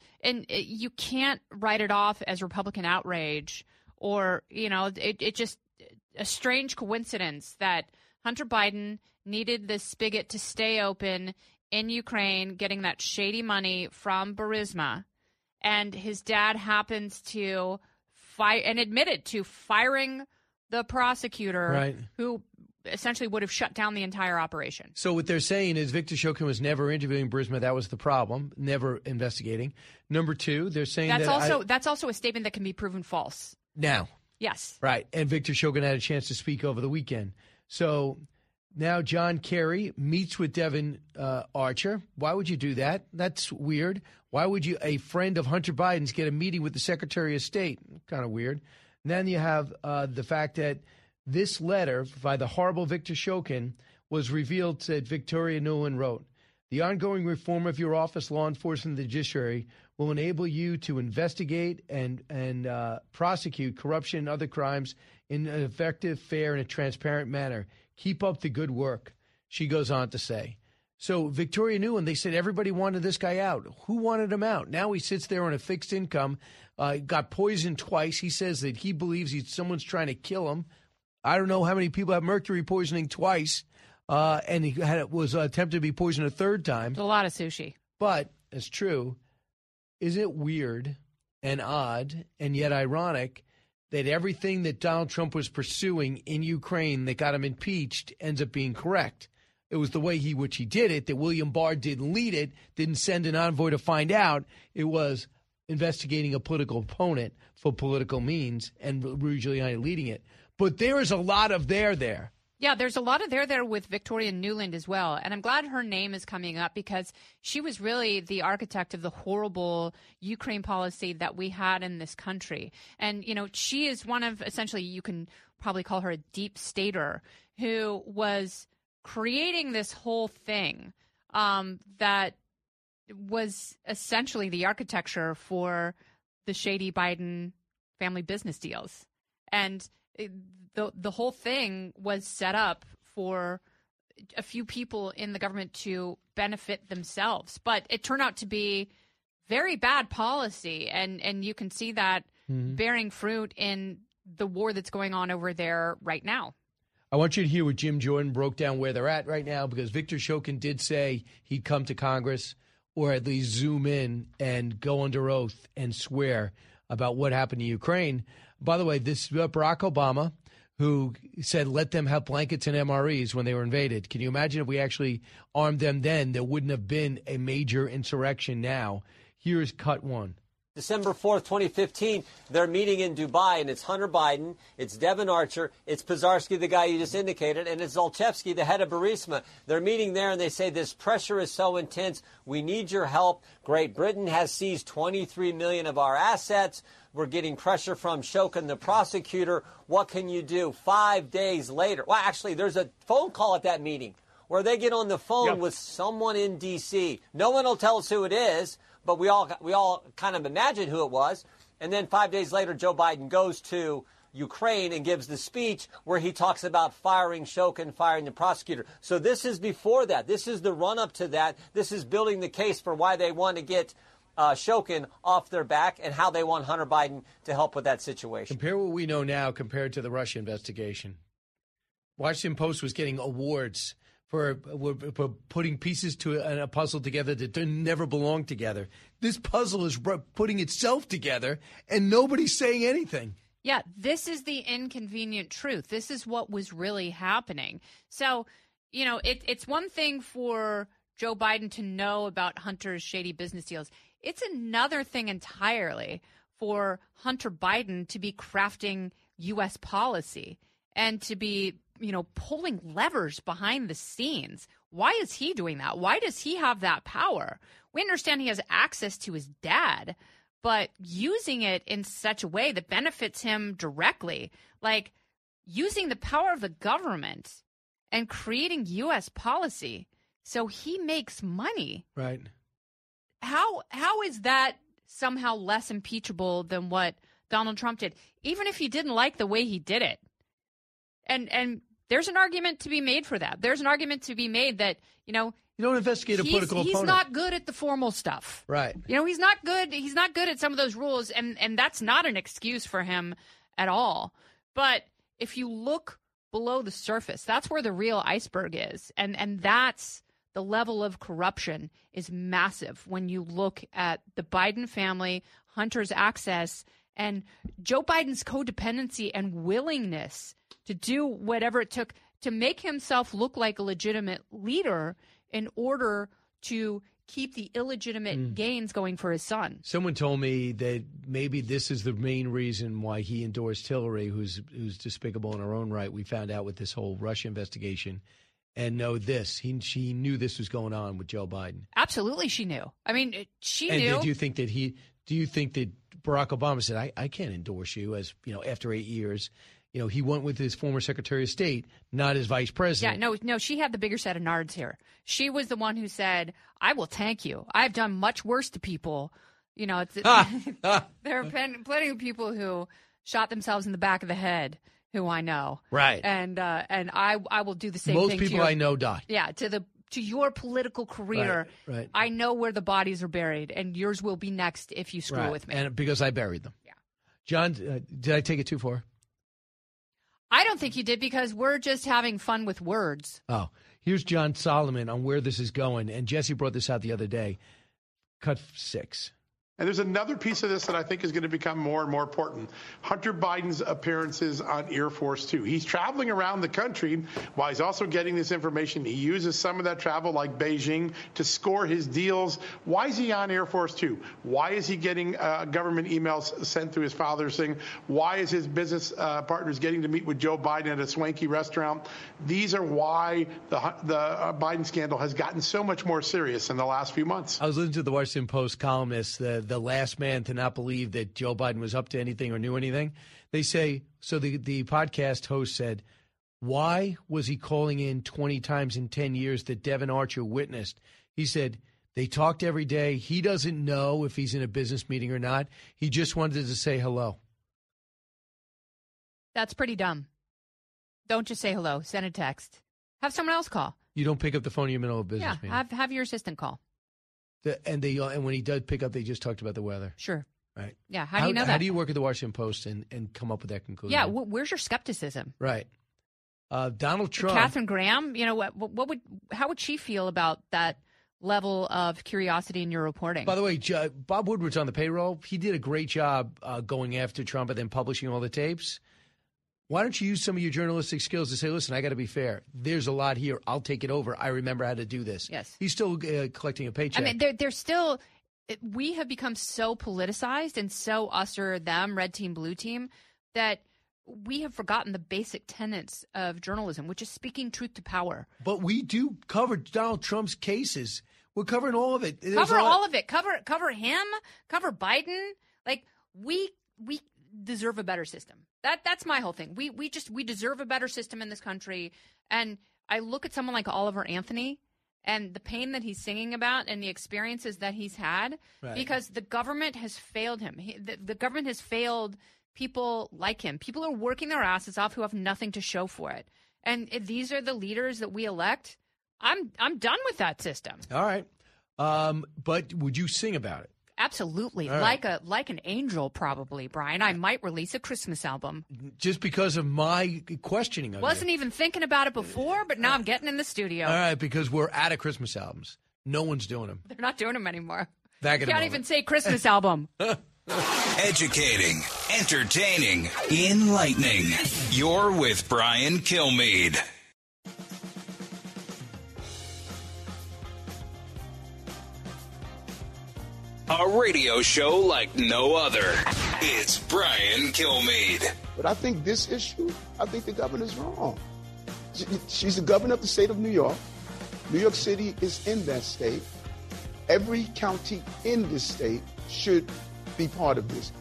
you can't write it off as Republican outrage or, it just a strange coincidence that Hunter Biden needed this spigot to stay open in Ukraine, getting that shady money from Burisma, and his dad happens to admitted to firing the prosecutor who essentially would have shut down the entire operation. So what they're saying is Victor Shokin was never interviewing Burisma. That was the problem, never investigating. Number two, they're saying that's also a statement that can be proven false. Now. Yes. Right. And Victor Shokin had a chance to speak over the weekend. So now John Kerry meets with Devin Archer. Why would you do that? That's weird. Why would a friend of Hunter Biden's get a meeting with the Secretary of State? Kind of weird. And then you have the fact that this letter by the horrible Victor Shokin was revealed that Victoria Nuland wrote. The ongoing reform of your office, law enforcement, and the judiciary will enable you to investigate and prosecute corruption and other crimes in an effective, fair, and a transparent manner. Keep up the good work, she goes on to say. So Victoria Nuland, they said everybody wanted this guy out. Who wanted him out? Now he sits there on a fixed income, got poisoned twice. He says that he believes someone's trying to kill him. I don't know how many people have mercury poisoning twice, and he was attempted to be poisoned a third time. It's a lot of sushi. But it's true. Is it weird and odd and yet ironic that everything that Donald Trump was pursuing in Ukraine that got him impeached ends up being correct? It was the way which he did it, that William Barr didn't lead it, didn't send an envoy to find out. It was investigating a political opponent for political means and Rudy Giuliani leading it. But there is a lot of there. Yeah, there's a lot of there with Victoria Nuland as well. And I'm glad her name is coming up because she was really the architect of the horrible Ukraine policy that we had in this country. And, she is one of, essentially, you can probably call her a deep stater who was creating this whole thing that was essentially the architecture for the shady Biden family business deals. And the whole thing was set up for a few people in the government to benefit themselves. But it turned out to be very bad policy, and you can see that bearing fruit in the war that's going on over there right now. I want you to hear what Jim Jordan broke down where they're at right now, because Victor Shokin did say he'd come to Congress or at least zoom in and go under oath and swear about what happened to Ukraine. By the way, this is Barack Obama, who said let them have blankets and MREs when they were invaded. Can you imagine if we actually armed them then? There wouldn't have been a major insurrection now. Here's cut one. December 4th, 2015, they're meeting in Dubai, and it's Hunter Biden, it's Devin Archer, it's Pizarski, the guy you just indicated, and it's Zlochevsky, the head of Burisma. They're meeting there, and they say this pressure is so intense. We need your help. Great Britain has seized 23 million of our assets. We're getting pressure from Shokin, the prosecutor. What can you do? 5 days later. Well, actually, there's a phone call at that meeting where they get on the phone with someone in D.C. No one will tell us who it is, but we all kind of imagine who it was. And then 5 days later, Joe Biden goes to Ukraine and gives the speech where he talks about firing Shokin, firing the prosecutor. So this is before that. This is the run-up to that. This is building the case for why they want to get Shokin off their back and how they want Hunter Biden to help with that situation. Compare what we know now compared to the Russia investigation. Washington Post was getting awards for putting pieces to a puzzle together that never belonged together. This puzzle is putting itself together, and nobody's saying anything. Yeah, this is the inconvenient truth. This is what was really happening. So, it's one thing for Joe Biden to know about Hunter's shady business deals. It's another thing entirely for Hunter Biden to be crafting U.S. policy and to be, pulling levers behind the scenes. Why is he doing that? Why does he have that power? We understand he has access to his dad, but using it in such a way that benefits him directly, like using the power of the government and creating U.S. policy so he makes money. Right. How is that somehow less impeachable than what Donald Trump did, even if you didn't like the way he did it? And there's an argument to be made for that. There's an argument to be made that, you don't investigate a political opponent. He's not good at the formal stuff. Right. He's not good. He's not good at some of those rules, and that's not an excuse for him at all. But if you look below the surface, that's where the real iceberg is. And that's the level of corruption is massive when you look at the Biden family, Hunter's access, and Joe Biden's codependency and willingness to do whatever it took to make himself look like a legitimate leader in order to keep the illegitimate gains going for his son. Someone told me that maybe this is the main reason why he endorsed Hillary, who's despicable in her own right. We found out with this whole Russia investigation. And know this, she knew this was going on with Joe Biden. Absolutely, she knew. I mean, she and knew. And do you think that Barack Obama said, I can't endorse you as, after 8 years, he went with his former Secretary of State, not his vice president. Yeah, no, she had the bigger set of nards here. She was the one who said, I will tank you. I've done much worse to people. There have been plenty of people who shot themselves in the back of the head who I know. Right. And I will do the same thing. Most people I know die. Yeah, to your political career. Right. I know where the bodies are buried, and yours will be next if you screw with me. And because I buried them. Yeah. John, did I take it too far? I don't think you did, because we're just having fun with words. Oh, here's John Solomon on where this is going. And Jesse brought this out the other day. Cut 6. And there's another piece of this that I think is going to become more and more important. Hunter Biden's appearances on Air Force Two. He's traveling around the country while he's also getting this information. He uses some of that travel, like Beijing, to score his deals. Why is he on Air Force Two? Why is he getting government emails sent through his father's thing? Why is his business partners getting to meet with Joe Biden at a swanky restaurant? These are why the Biden scandal has gotten so much more serious in the last few months. I was listening to the Washington Post columnist, the last man to not believe that Joe Biden was up to anything or knew anything. They say, so the podcast host said, why was he calling in 20 times in 10 years that Devon Archer witnessed? He said, they talked every day. He doesn't know if he's in a business meeting or not. He just wanted to say hello. That's pretty dumb. Don't just say hello. Send a text. Have someone else call. You don't pick up the phone in the middle of a business meeting. Have your assistant call. And when he does pick up, they just talked about the weather. Sure. Right. Yeah. How do you know that? How do you work at the Washington Post and come up with that conclusion? Yeah. Where's your skepticism? Right. Donald Trump. Katharine Graham. How would she feel about that level of curiosity in your reporting? By the way, Bob Woodward's on the payroll. He did a great job going after Trump and then publishing all the tapes. Why don't you use some of your journalistic skills to say, listen, I got to be fair. There's a lot here. I'll take it over. I remember how to do this. Yes. He's still collecting a paycheck. I mean, they're still – we have become so politicized and so us or them, red team, blue team, that we have forgotten the basic tenets of journalism, which is speaking truth to power. But we do cover Donald Trump's cases. We're covering all of it. Cover all of it. Cover him. Cover Biden. Like, we deserve a better system. That's my whole thing. We deserve a better system in this country. And I look at someone like Oliver Anthony and the pain that he's singing about and the experiences that he's had, because the government has failed him. The government has failed people like him. People are working their asses off who have nothing to show for it. And if these are the leaders that we elect, I'm done with that system. All right. But would you sing about it? Absolutely. All Like an angel, probably, Brian. I might release a Christmas album. Just because of my questioning of Wasn't you. even thinking about it before, but now I'm getting in the studio. All right, because we're out of Christmas albums. No one's doing them. They're not doing them anymore. Back in a Can't moment. even say Christmas album. Educating, entertaining, enlightening. You're with Brian Kilmeade. A radio show like no other. It's Brian Kilmeade. But I think this issue, I think the governor's wrong. She's the governor of the state of New York. New York City is in that state. Every county in this state should be part of this.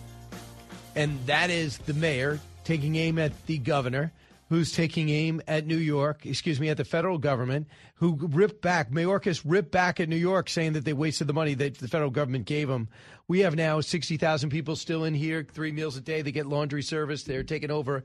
And that is the mayor taking aim at the governor, who's taking aim at New York, at the federal government, who ripped back. Mayorkas ripped back at New York, saying that they wasted the money that the federal government gave them. We have now 60,000 people still in here, 3 meals a day. They get laundry service. They're taking over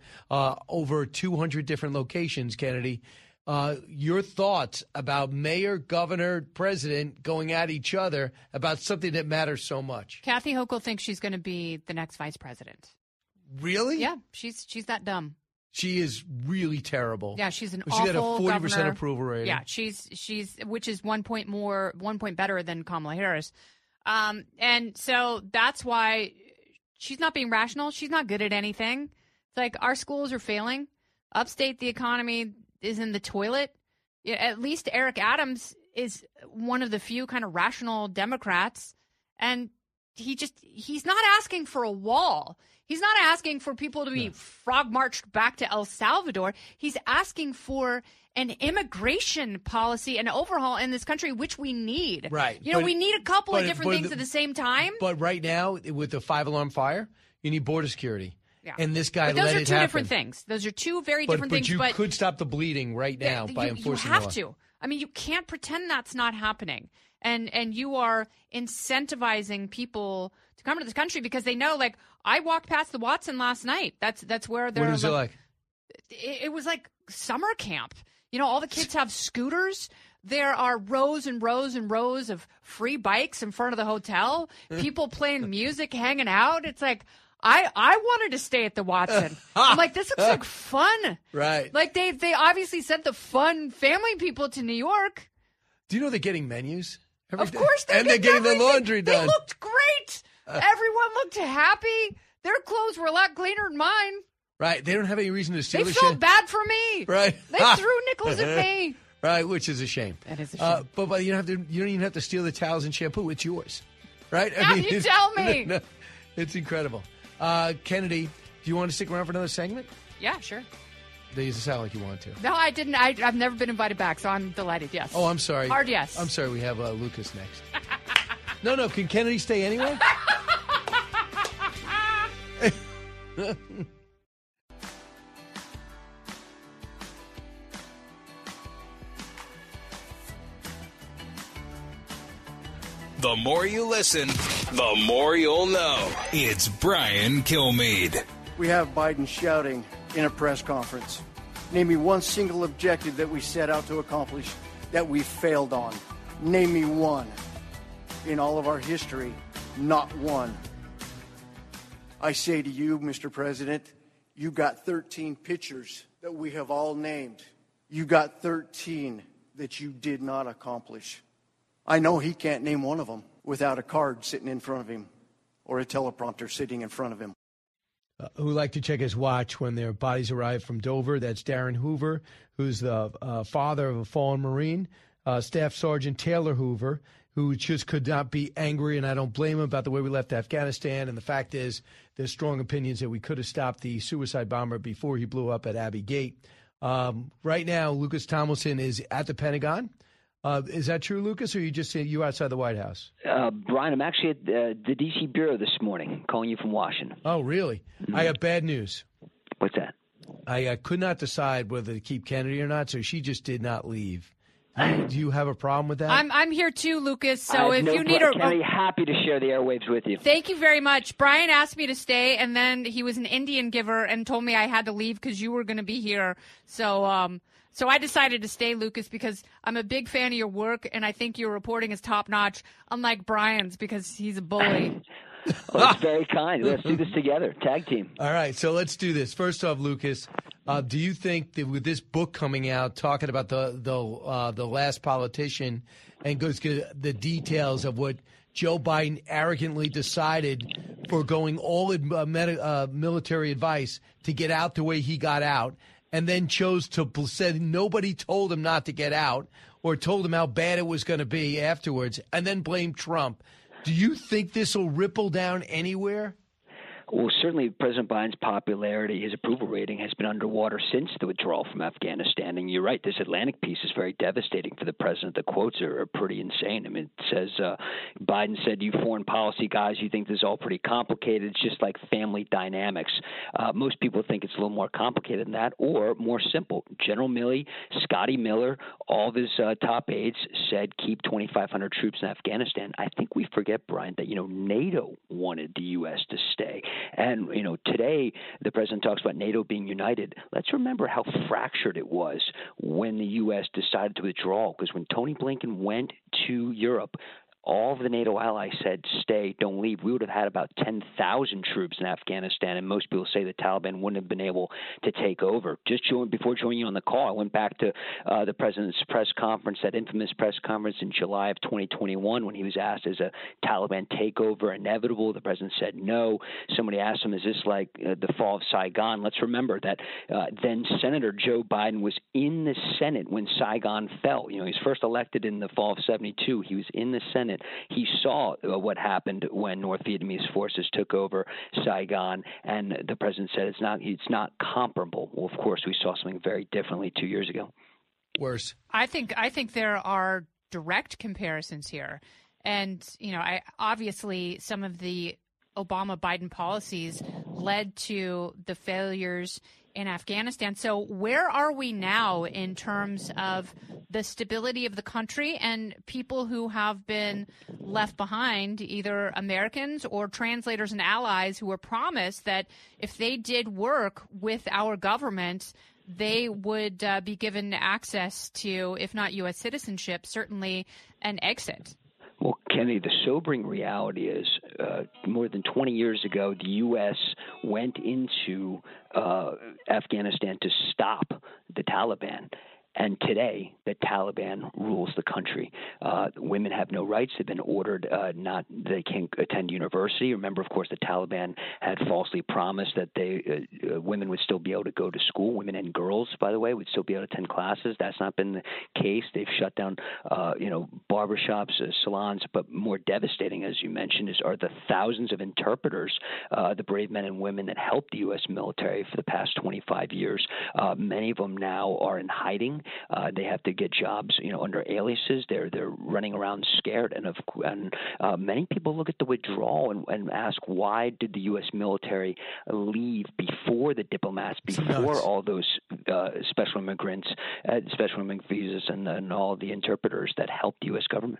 200 different locations, Kennedy. Your thoughts about mayor, governor, president going at each other about something that matters so much? Kathy Hochul thinks she's going to be the next vice president. Really? Yeah, she's that dumb. She is really terrible. Yeah, she's an She awful got a 40% governor. approval rating. Yeah, she's which is 1 point better than Kamala Harris. And so that's why she's not being rational. She's not good at anything. It's like our schools are failing. Upstate, the economy is in the toilet. At least Eric Adams is one of the few kind of rational Democrats. And he's not asking for a wall. He's not asking for people to be frog marched back to El Salvador. He's asking for an immigration policy, an overhaul in this country, which we need. Right. We need a couple of different things at the same time. But right now, with the 5-alarm fire, you need border security. Yeah. And this guy but those let are it two happen. different things. Those are two very different things. But you could stop the bleeding right now by enforcing you have the law. to. I mean, you can't pretend that's not happening. And you are incentivizing people to come to this country because they know, like, I walked past the Watson last night. That's where they're. What is it like? It was like summer camp. All the kids have scooters. There are rows and rows and rows of free bikes in front of the hotel. People playing music, hanging out. It's like, I wanted to stay at the Watson. I'm like, this looks like fun. Right. Like they obviously sent the fun family people to New York. Do you know they're getting menus? Of course they And they're getting the everything. laundry done. They looked great. Everyone looked happy. Their clothes were a lot cleaner than mine. Right. They don't have any reason to steal They the felt shit. bad for me. Right. They threw nickels at me. Right, which is a shame. That is a shame. But you don't even have to steal the towels and shampoo. It's yours. Right? Now you tell me. No, it's incredible. Kennedy, do you want to stick around for another segment? Yeah, sure. It doesn't sound like you want to. No, I didn't. I've never been invited back, so I'm delighted. Yes. Oh, I'm sorry. Hard yes. I'm sorry. We have Lucas next. No. Can Kennedy stay anyway? The more you listen, the more you'll know. It's Brian Kilmeade. We have Biden shouting in a press conference, name me one single objective that we set out to accomplish that we failed on. Name me one. In all of our history, not one. I say to you, Mr. President, you got 13 pictures that we have all named. You got 13 that you did not accomplish. I know he can't name one of them without a card sitting in front of him or a teleprompter sitting in front of him. Who like to check his watch when their bodies arrive from Dover. That's Darren Hoover, who's the father of a fallen Marine. Staff Sergeant Taylor Hoover, who just could not be angry, and I don't blame him, about the way we left Afghanistan. And the fact is, there's strong opinions that we could have stopped the suicide bomber before he blew up at Abbey Gate. Right now, Lucas Tomlinson is at the Pentagon. Is that true, Lucas, or you outside the White House? Brian, I'm actually at the D.C. Bureau this morning, calling you from Washington. Oh, really? Mm-hmm. I have bad news. What's that? I could not decide whether to keep Kennedy or not, so she just did not leave. Do you have a problem with that? I'm here too, Lucas. So if you need Kennedy, happy to share the airwaves with you. Thank you very much. Brian asked me to stay, and then he was an Indian giver and told me I had to leave because you were going to be here. So So I decided to stay, Lucas, because I'm a big fan of your work, and I think your reporting is top-notch, unlike Brian's, because he's a bully. Oh, that's very kind. Let's do this together. Tag team. All right, so let's do this. First off, Lucas, do you think that with this book coming out, talking about the last politician, and goes to the details of what Joe Biden arrogantly decided for going all military advice to get out the way he got out, and then chose to said nobody told him not to get out or told him how bad it was going to be afterwards, and then blamed Trump? Do you think this will ripple down anywhere? Well, certainly President Biden's popularity, his approval rating has been underwater since the withdrawal from Afghanistan. And you're right, this Atlantic piece is very devastating for the president. The quotes are pretty insane. I mean, it says, Biden said, "You foreign policy guys, you think this is all pretty complicated. It's just like family dynamics." Most people think it's a little more complicated than that, or more simple. General Milley, Scotty Miller, all of his top aides said keep 2,500 troops in Afghanistan. I think we forget, Brian, that, NATO wanted the U.S. to stay. And, today the president talks about NATO being united. Let's remember how fractured it was when the U.S. decided to withdraw, because when Tony Blinken went to Europe, all of the NATO allies said, stay, don't leave. We would have had about 10,000 troops in Afghanistan, and most people say the Taliban wouldn't have been able to take over. Before joining you on the call, I went back to the president's press conference, that infamous press conference in July of 2021, when he was asked, is a Taliban takeover inevitable? The president said no. Somebody asked him, is this like the fall of Saigon? Let's remember that then Senator Joe Biden was in the Senate when Saigon fell. He was first elected in the fall of 72. He was in the Senate. He saw what happened when North Vietnamese forces took over Saigon, and the president said it's not comparable. Well, of course, we saw something very differently 2 years ago. Worse. I think there are direct comparisons here, and obviously some of the Obama-Biden policies led to the failures in Afghanistan. So where are we now in terms of the stability of the country and people who have been left behind, either Americans or translators and allies who were promised that if they did work with our government, they would be given access to, if not U.S. citizenship, certainly an exit? Well, Kenny, the sobering reality is more than 20 years ago, the U.S. went into Afghanistan to stop the Taliban. And today, the Taliban rules the country. Women have no rights. They've been ordered they can't attend university. Remember, of course, the Taliban had falsely promised that women would still be able to go to school. Women and girls, by the way, would still be able to attend classes. That's not been the case. They've shut down, barbershops, salons. But more devastating, as you mentioned, are the thousands of interpreters, the brave men and women that helped the U.S. military for the past 25 years. Many of them now are in hiding. They have to get jobs, under aliases. They're running around scared, and many people look at the withdrawal and ask, why did the U.S. military leave before the diplomats, before all those special immigrant visas, and all the interpreters that helped the U.S. government?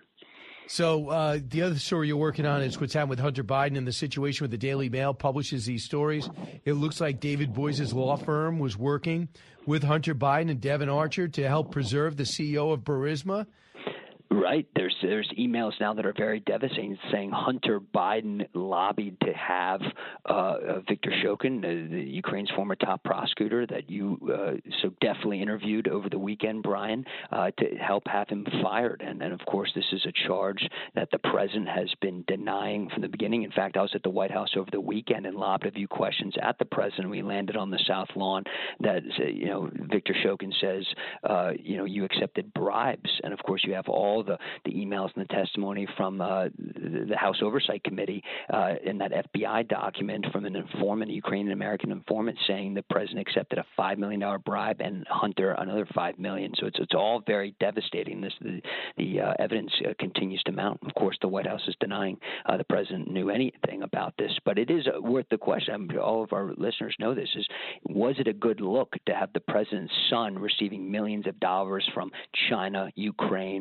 So the other story you're working on is what's happened with Hunter Biden and the situation with the Daily Mail publishes these stories. It looks like David Boies' law firm was working with Hunter Biden and Devon Archer to help preserve the CEO of Burisma. Right. There's emails now that are very devastating saying Hunter Biden lobbied to have Viktor Shokin, the Ukraine's former top prosecutor that you so definitely interviewed over the weekend, Brian, to help have him fired. And of course, this is a charge that the president has been denying from the beginning. In fact, I was at the White House over the weekend and lobbed a few questions at the president. We landed on the South Lawn that, Viktor Shokin says, you accepted bribes. And of course, you have all the emails and the testimony from the House Oversight Committee in that FBI document from an informant, a Ukrainian-American informant, saying the president accepted a $5 million bribe and Hunter another $5 million. So it's all very devastating. The evidence continues to mount. Of course, the White House is denying the president knew anything about this, but it is worth the question. All of our listeners know this. Was it a good look to have the president's son receiving millions of dollars from China, Ukraine, Russia,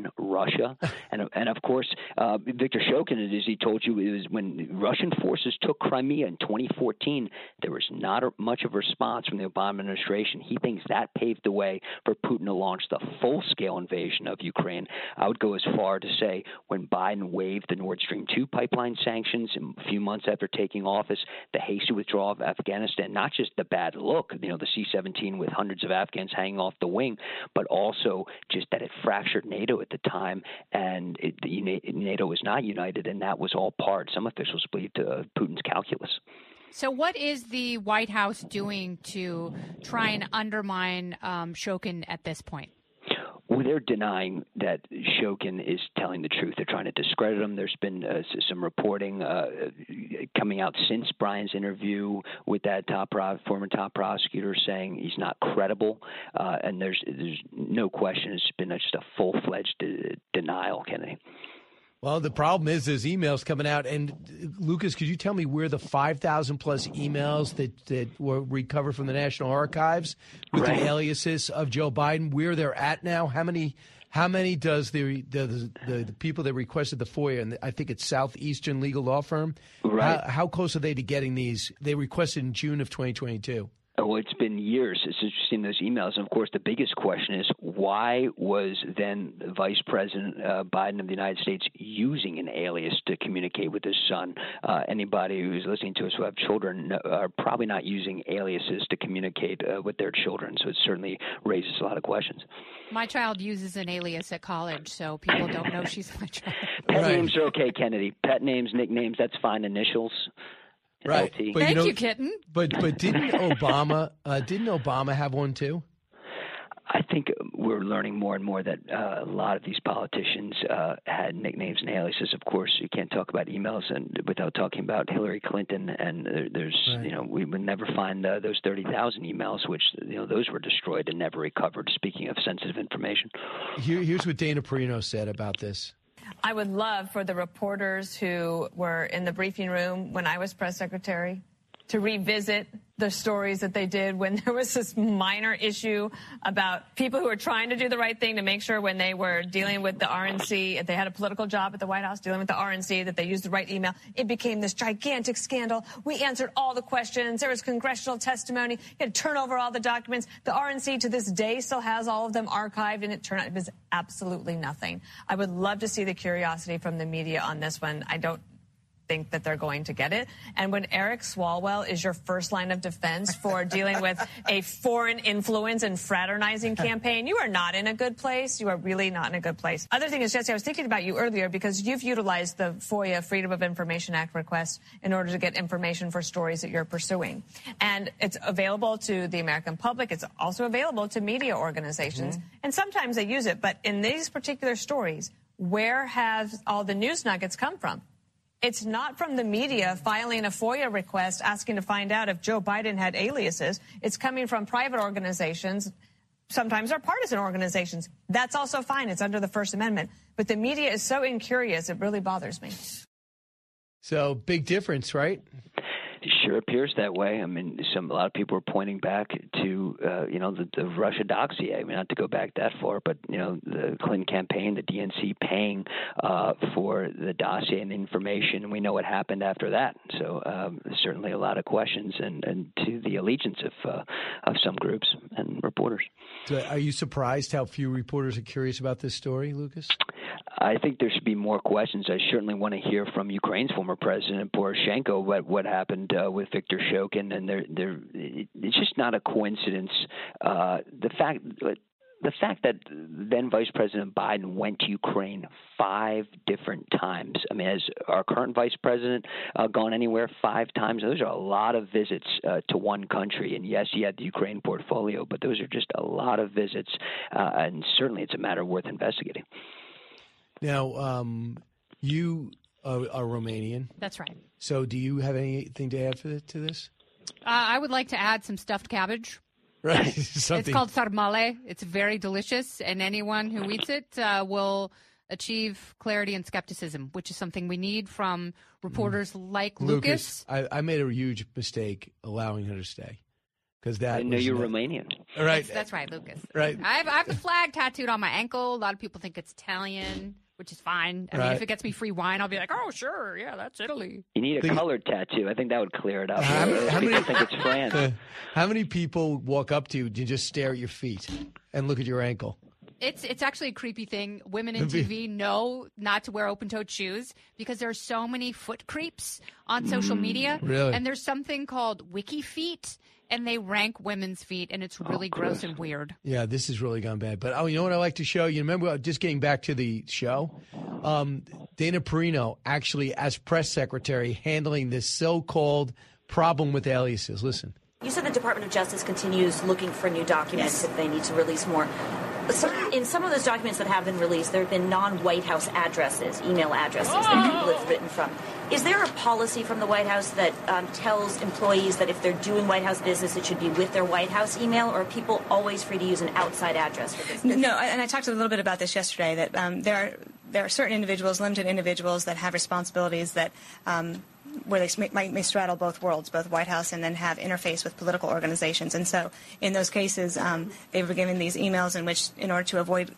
Russia. And of course, Viktor Shokin, as he told you, it was when Russian forces took Crimea in 2014, there was not much of a response from the Obama administration. He thinks that paved the way for Putin to launch the full-scale invasion of Ukraine. I would go as far to say when Biden waived the Nord Stream 2 pipeline sanctions a few months after taking office, the hasty withdrawal of Afghanistan, not just the bad look, the C-17 with hundreds of Afghans hanging off the wing, but also just that it fractured NATO at the time, and NATO was not united, and that was all part, some officials believe, to Putin's calculus. So what is the White House doing to try and undermine Shokin at this point? Well, they're denying that Shokin is telling the truth. They're trying to discredit him. There's been some reporting coming out since Brian's interview with that former top prosecutor saying he's not credible. And there's no question it's been just a full-fledged denial, Kennedy. Well, the problem is there's emails coming out. And, Lucas, could you tell me where the 5,000-plus emails that were recovered from the National Archives with the aliases of Joe Biden, where they're at now? How many does the people that requested the FOIA, and I think it's Southeastern Legal Law Firm, how close are they to getting these? They requested in June of 2022. Well, it's been years since you've seen those emails. And, of course, the biggest question is why was then Vice President Biden of the United States using an alias to communicate with his son? Anybody who's listening to us who have children are probably not using aliases to communicate with their children. So it certainly raises a lot of questions. My child uses an alias at college, so people don't know she's my child. Pet names are okay, Kennedy. Pet names, nicknames, that's fine. Initials. Right. LT. But, Thank you, kitten. But didn't Obama have one too? I think we're learning more and more that a lot of these politicians had nicknames and aliases. Of course, you can't talk about emails and without talking about Hillary Clinton. And there's, we would never find those 30,000 emails, which, those were destroyed and never recovered. Speaking of sensitive information. Here's what Dana Perino said about this. I would love for the reporters who were in the briefing room when I was press secretary to revisit the stories that they did when there was this minor issue about people who were trying to do the right thing to make sure when they were dealing with the RNC, if they had a political job at the White House dealing with the RNC, that they used the right email. It became this gigantic scandal. We answered all the questions. There was congressional testimony. You had to turn over all the documents. The RNC to this day still has all of them archived, and it turned out it was absolutely nothing. I would love to see the curiosity from the media on this one. I don't think that they're going to get it. And when Eric Swalwell is your first line of defense for dealing with a foreign influence and fraternizing campaign, you are not in a good place. You are really not in a good place. Other thing is, Jesse, I was thinking about you earlier because you've utilized the FOIA Freedom of Information Act request in order to get information for stories that you're pursuing. And it's available to the American public. It's also available to media organizations. And sometimes they use it. But in these particular stories, where have all the news nuggets come from? It's not from the media filing a FOIA request asking to find out if Joe Biden had aliases. It's coming from private organizations. Sometimes they're partisan organizations. That's also fine. It's under the First Amendment. But the media is so incurious, it really bothers me. So big difference, right? It sure appears that way. I mean, a lot of people are pointing back to, the Russia dossier. I mean, not to go back that far, but, the Clinton campaign, the DNC paying for the dossier and the information, and we know what happened after that. So certainly a lot of questions and to the allegiance of some groups and reporters. So are you surprised how few reporters are curious about this story, Lucas? I think there should be more questions. I certainly want to hear from Ukraine's former president, Poroshenko, what happened with Viktor Shokin. And it's just not a coincidence. The fact that then Vice President Biden went to Ukraine 5 different times. I mean, has our current Vice President gone anywhere 5 times? Those are a lot of visits to one country. And yes, he had the Ukraine portfolio, but those are just a lot of visits. And certainly it's a matter worth investigating. Now, you are Romanian. That's right. So do you have anything to add to this? I would like to add some stuffed cabbage. Right. It's called sarmale. It's very delicious, and anyone who eats it will achieve clarity and skepticism, which is something we need from reporters like Lucas. I made a huge mistake allowing her to stay because that I didn't know you were Romanian. Right. That's right, Lucas. Right. I have the flag tattooed on my ankle. A lot of people think it's Italian, which is fine. I mean, if it gets me free wine, I'll be like, oh, sure, yeah, that's Italy. You need a colored tattoo. I think that would clear it up. How many People think it's France. How many people walk up to you and just stare at your feet and look at your ankle? It's actually a creepy thing. Women in TV know not to wear open-toed shoes because there are so many foot creeps on social media. Really? And there's something called wiki feet, and they rank women's feet, and it's really gross and weird. Yeah, this has really gone bad. But, you know what I like to show you? Remember, just getting back to the show, Dana Perino actually, as press secretary, handling this so-called problem with aliases. Listen. You said the Department of Justice continues looking for new documents if they need to release more. In some of those documents that have been released, there have been non-White House addresses, email addresses that people have written from. Is there a policy from the White House that tells employees that if they're doing White House business, it should be with their White House email, or are people always free to use an outside address for business? No, and I talked a little bit about this yesterday, that there are certain individuals, limited individuals, that have responsibilities that where they may straddle both worlds, both White House and then have interface with political organizations. And so in those cases, they were given these emails in which, in order to avoid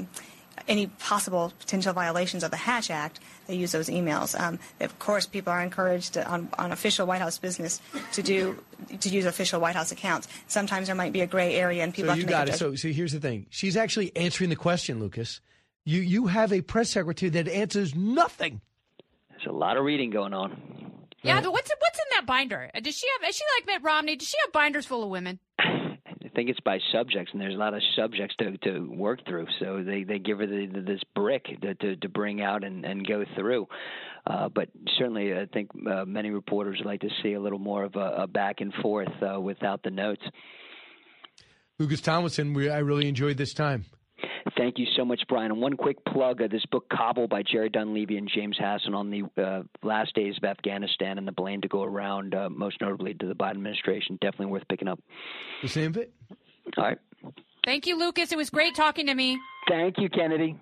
any possible potential violations of the Hatch Act, they use those emails. Of course, people are encouraged on official White House business to use official White House accounts. Sometimes there might be a gray area, and people have to make a judgment. So here's the thing. She's actually answering the question, Lucas. You have a press secretary that answers nothing. There's a lot of reading going on. Yeah, but what's in that binder? Is she like Mitt Romney? Does she have binders full of women? I think it's by subjects, and there's a lot of subjects to work through. So they give her this brick to bring out and go through. But certainly, I think many reporters would like to see a little more of a back and forth without the notes. Lucas Tomlinson, I really enjoyed this time. Thank you so much, Brian. And one quick plug, this book, Kabul, by Jerry Dunleavy and James Hassan, on the last days of Afghanistan and the blame to go around, most notably to the Biden administration. Definitely worth picking up. The same bit. All right. Thank you, Lucas. It was great talking to me. Thank you, Kennedy.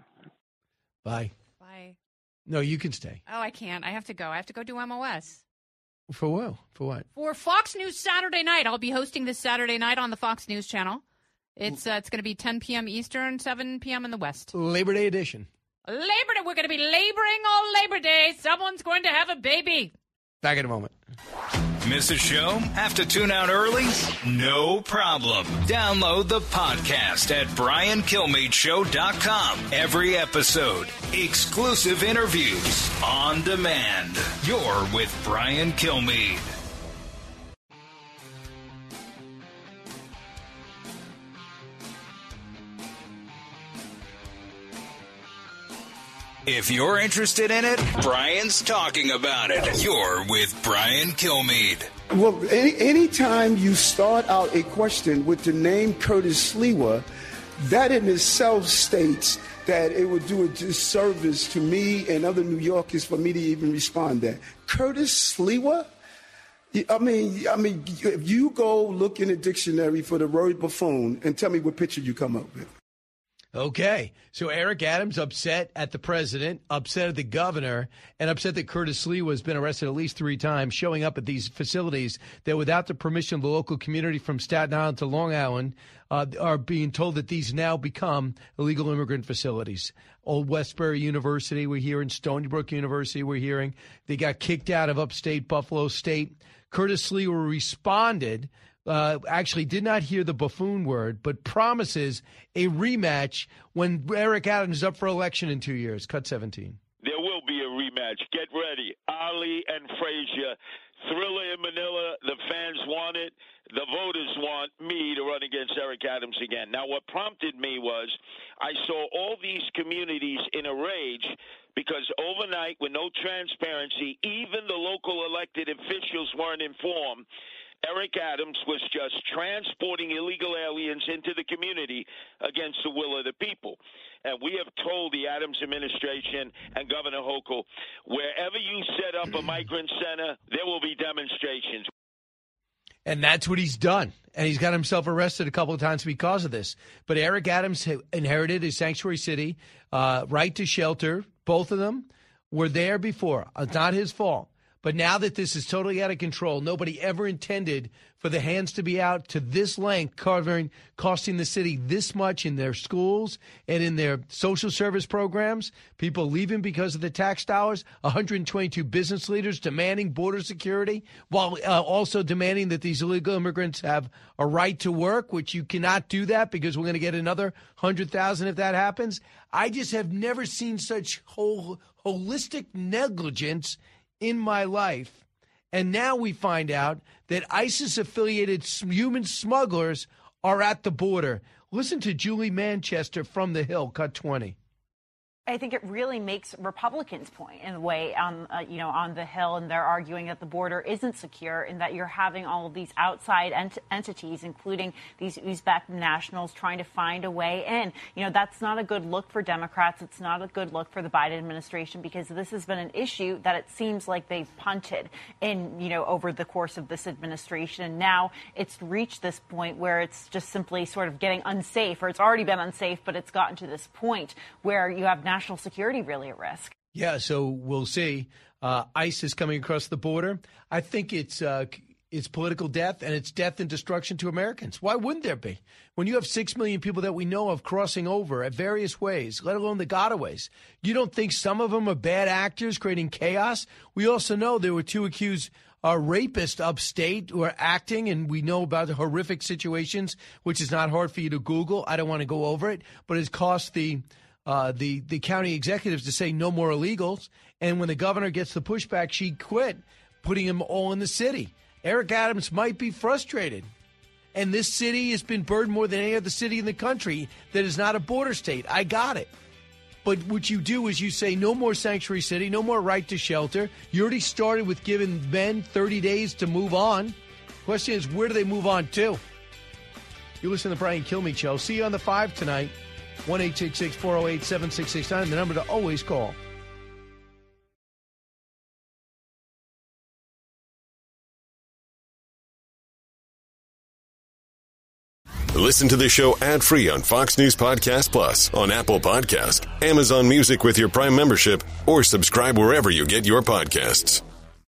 Bye. Bye. No, you can stay. Oh, I can't. I have to go. I have to go do MOS. For what? For what? For Fox News Saturday night. I'll be hosting this Saturday night on the Fox News channel. It's going to be 10 p.m. Eastern, 7 p.m. in the West. Labor Day edition. Labor Day. We're going to be laboring all Labor Day. Someone's going to have a baby. Back in a moment. Miss a show? Have to tune out early? No problem. Download the podcast at BrianKilmeadeShow.com. Every episode, exclusive interviews on demand. You're with Brian Kilmeade. If you're interested in it, Brian's talking about it. You're with Brian Kilmeade. Well, anytime you start out a question with the name Curtis Sliwa, that in itself states that it would do a disservice to me and other New Yorkers for me to even respond to that. Curtis Sliwa? I mean, if you go look in a dictionary for the word buffoon and tell me what picture you come up with. Okay, so Eric Adams upset at the president, upset at the governor, and upset that Curtis Sliwa has been arrested at least 3 times, showing up at these facilities that without the permission of the local community from Staten Island to Long Island are being told that these now become illegal immigrant facilities. Old Westbury University, we're hearing. Stony Brook University, we're hearing. They got kicked out of upstate Buffalo State. Curtis Sliwa responded. Actually did not hear the buffoon word, but promises a rematch when Eric Adams is up for election in 2 years. Cut 17. There will be a rematch. Get ready. Ali and Frazier. Thriller in Manila. The fans want it. The voters want me to run against Eric Adams again. Now, what prompted me was I saw all these communities in a rage because overnight, with no transparency, even the local elected officials weren't informed. Eric Adams was just transporting illegal aliens into the community against the will of the people. And we have told the Adams administration and Governor Hochul, wherever you set up a migrant center, there will be demonstrations. And that's what he's done. And he's got himself arrested a couple of times because of this. But Eric Adams inherited a sanctuary city, right to shelter. Both of them were there before. It's not his fault. But now that this is totally out of control, nobody ever intended for the hands to be out to this length, costing the city this much in their schools and in their social service programs. People leaving because of the tax dollars. 122 business leaders demanding border security while also demanding that these illegal immigrants have a right to work, which you cannot do that because we're going to get another 100,000 if that happens. I just have never seen such holistic negligence in my life. And now we find out that ISIS-affiliated human smugglers are at the border. Listen to Julie Manchester from The Hill, Cut 20. I think it really makes Republicans point in the way on the Hill, and they're arguing that the border isn't secure and that you're having all of these outside entities, including these Uzbek nationals, trying to find a way in. That's not a good look for Democrats. It's not a good look for the Biden administration because this has been an issue that it seems like they've punted in, over the course of this administration. And now it's reached this point where it's just simply sort of getting unsafe, or it's already been unsafe, but it's gotten to this point where you have national security really at risk. Yeah, so we'll see. ISIS coming across the border. I think it's political death, and it's death and destruction to Americans. Why wouldn't there be? When you have 6 million people that we know of crossing over at various ways, let alone the gotaways, you don't think some of them are bad actors creating chaos? We also know there were 2 accused rapists upstate who are acting, and we know about the horrific situations, which is not hard for you to Google. I don't want to go over it, but it's cost the county executives to say no more illegals. And when the governor gets the pushback, she quit, putting them all in the city. Eric Adams might be frustrated. And this city has been burdened more than any other city in the country that is not a border state. I got it. But what you do is you say no more sanctuary city, no more right to shelter. You already started with giving men 30 days to move on. Question is, where do they move on to? You listen to the Brian Kilmeade Show. See you on the 5 tonight. 1-866-408-7669, the number to always call. Listen to the show ad-free on Fox News Podcast Plus, on Apple Podcast, Amazon Music with your Prime membership, or subscribe wherever you get your podcasts.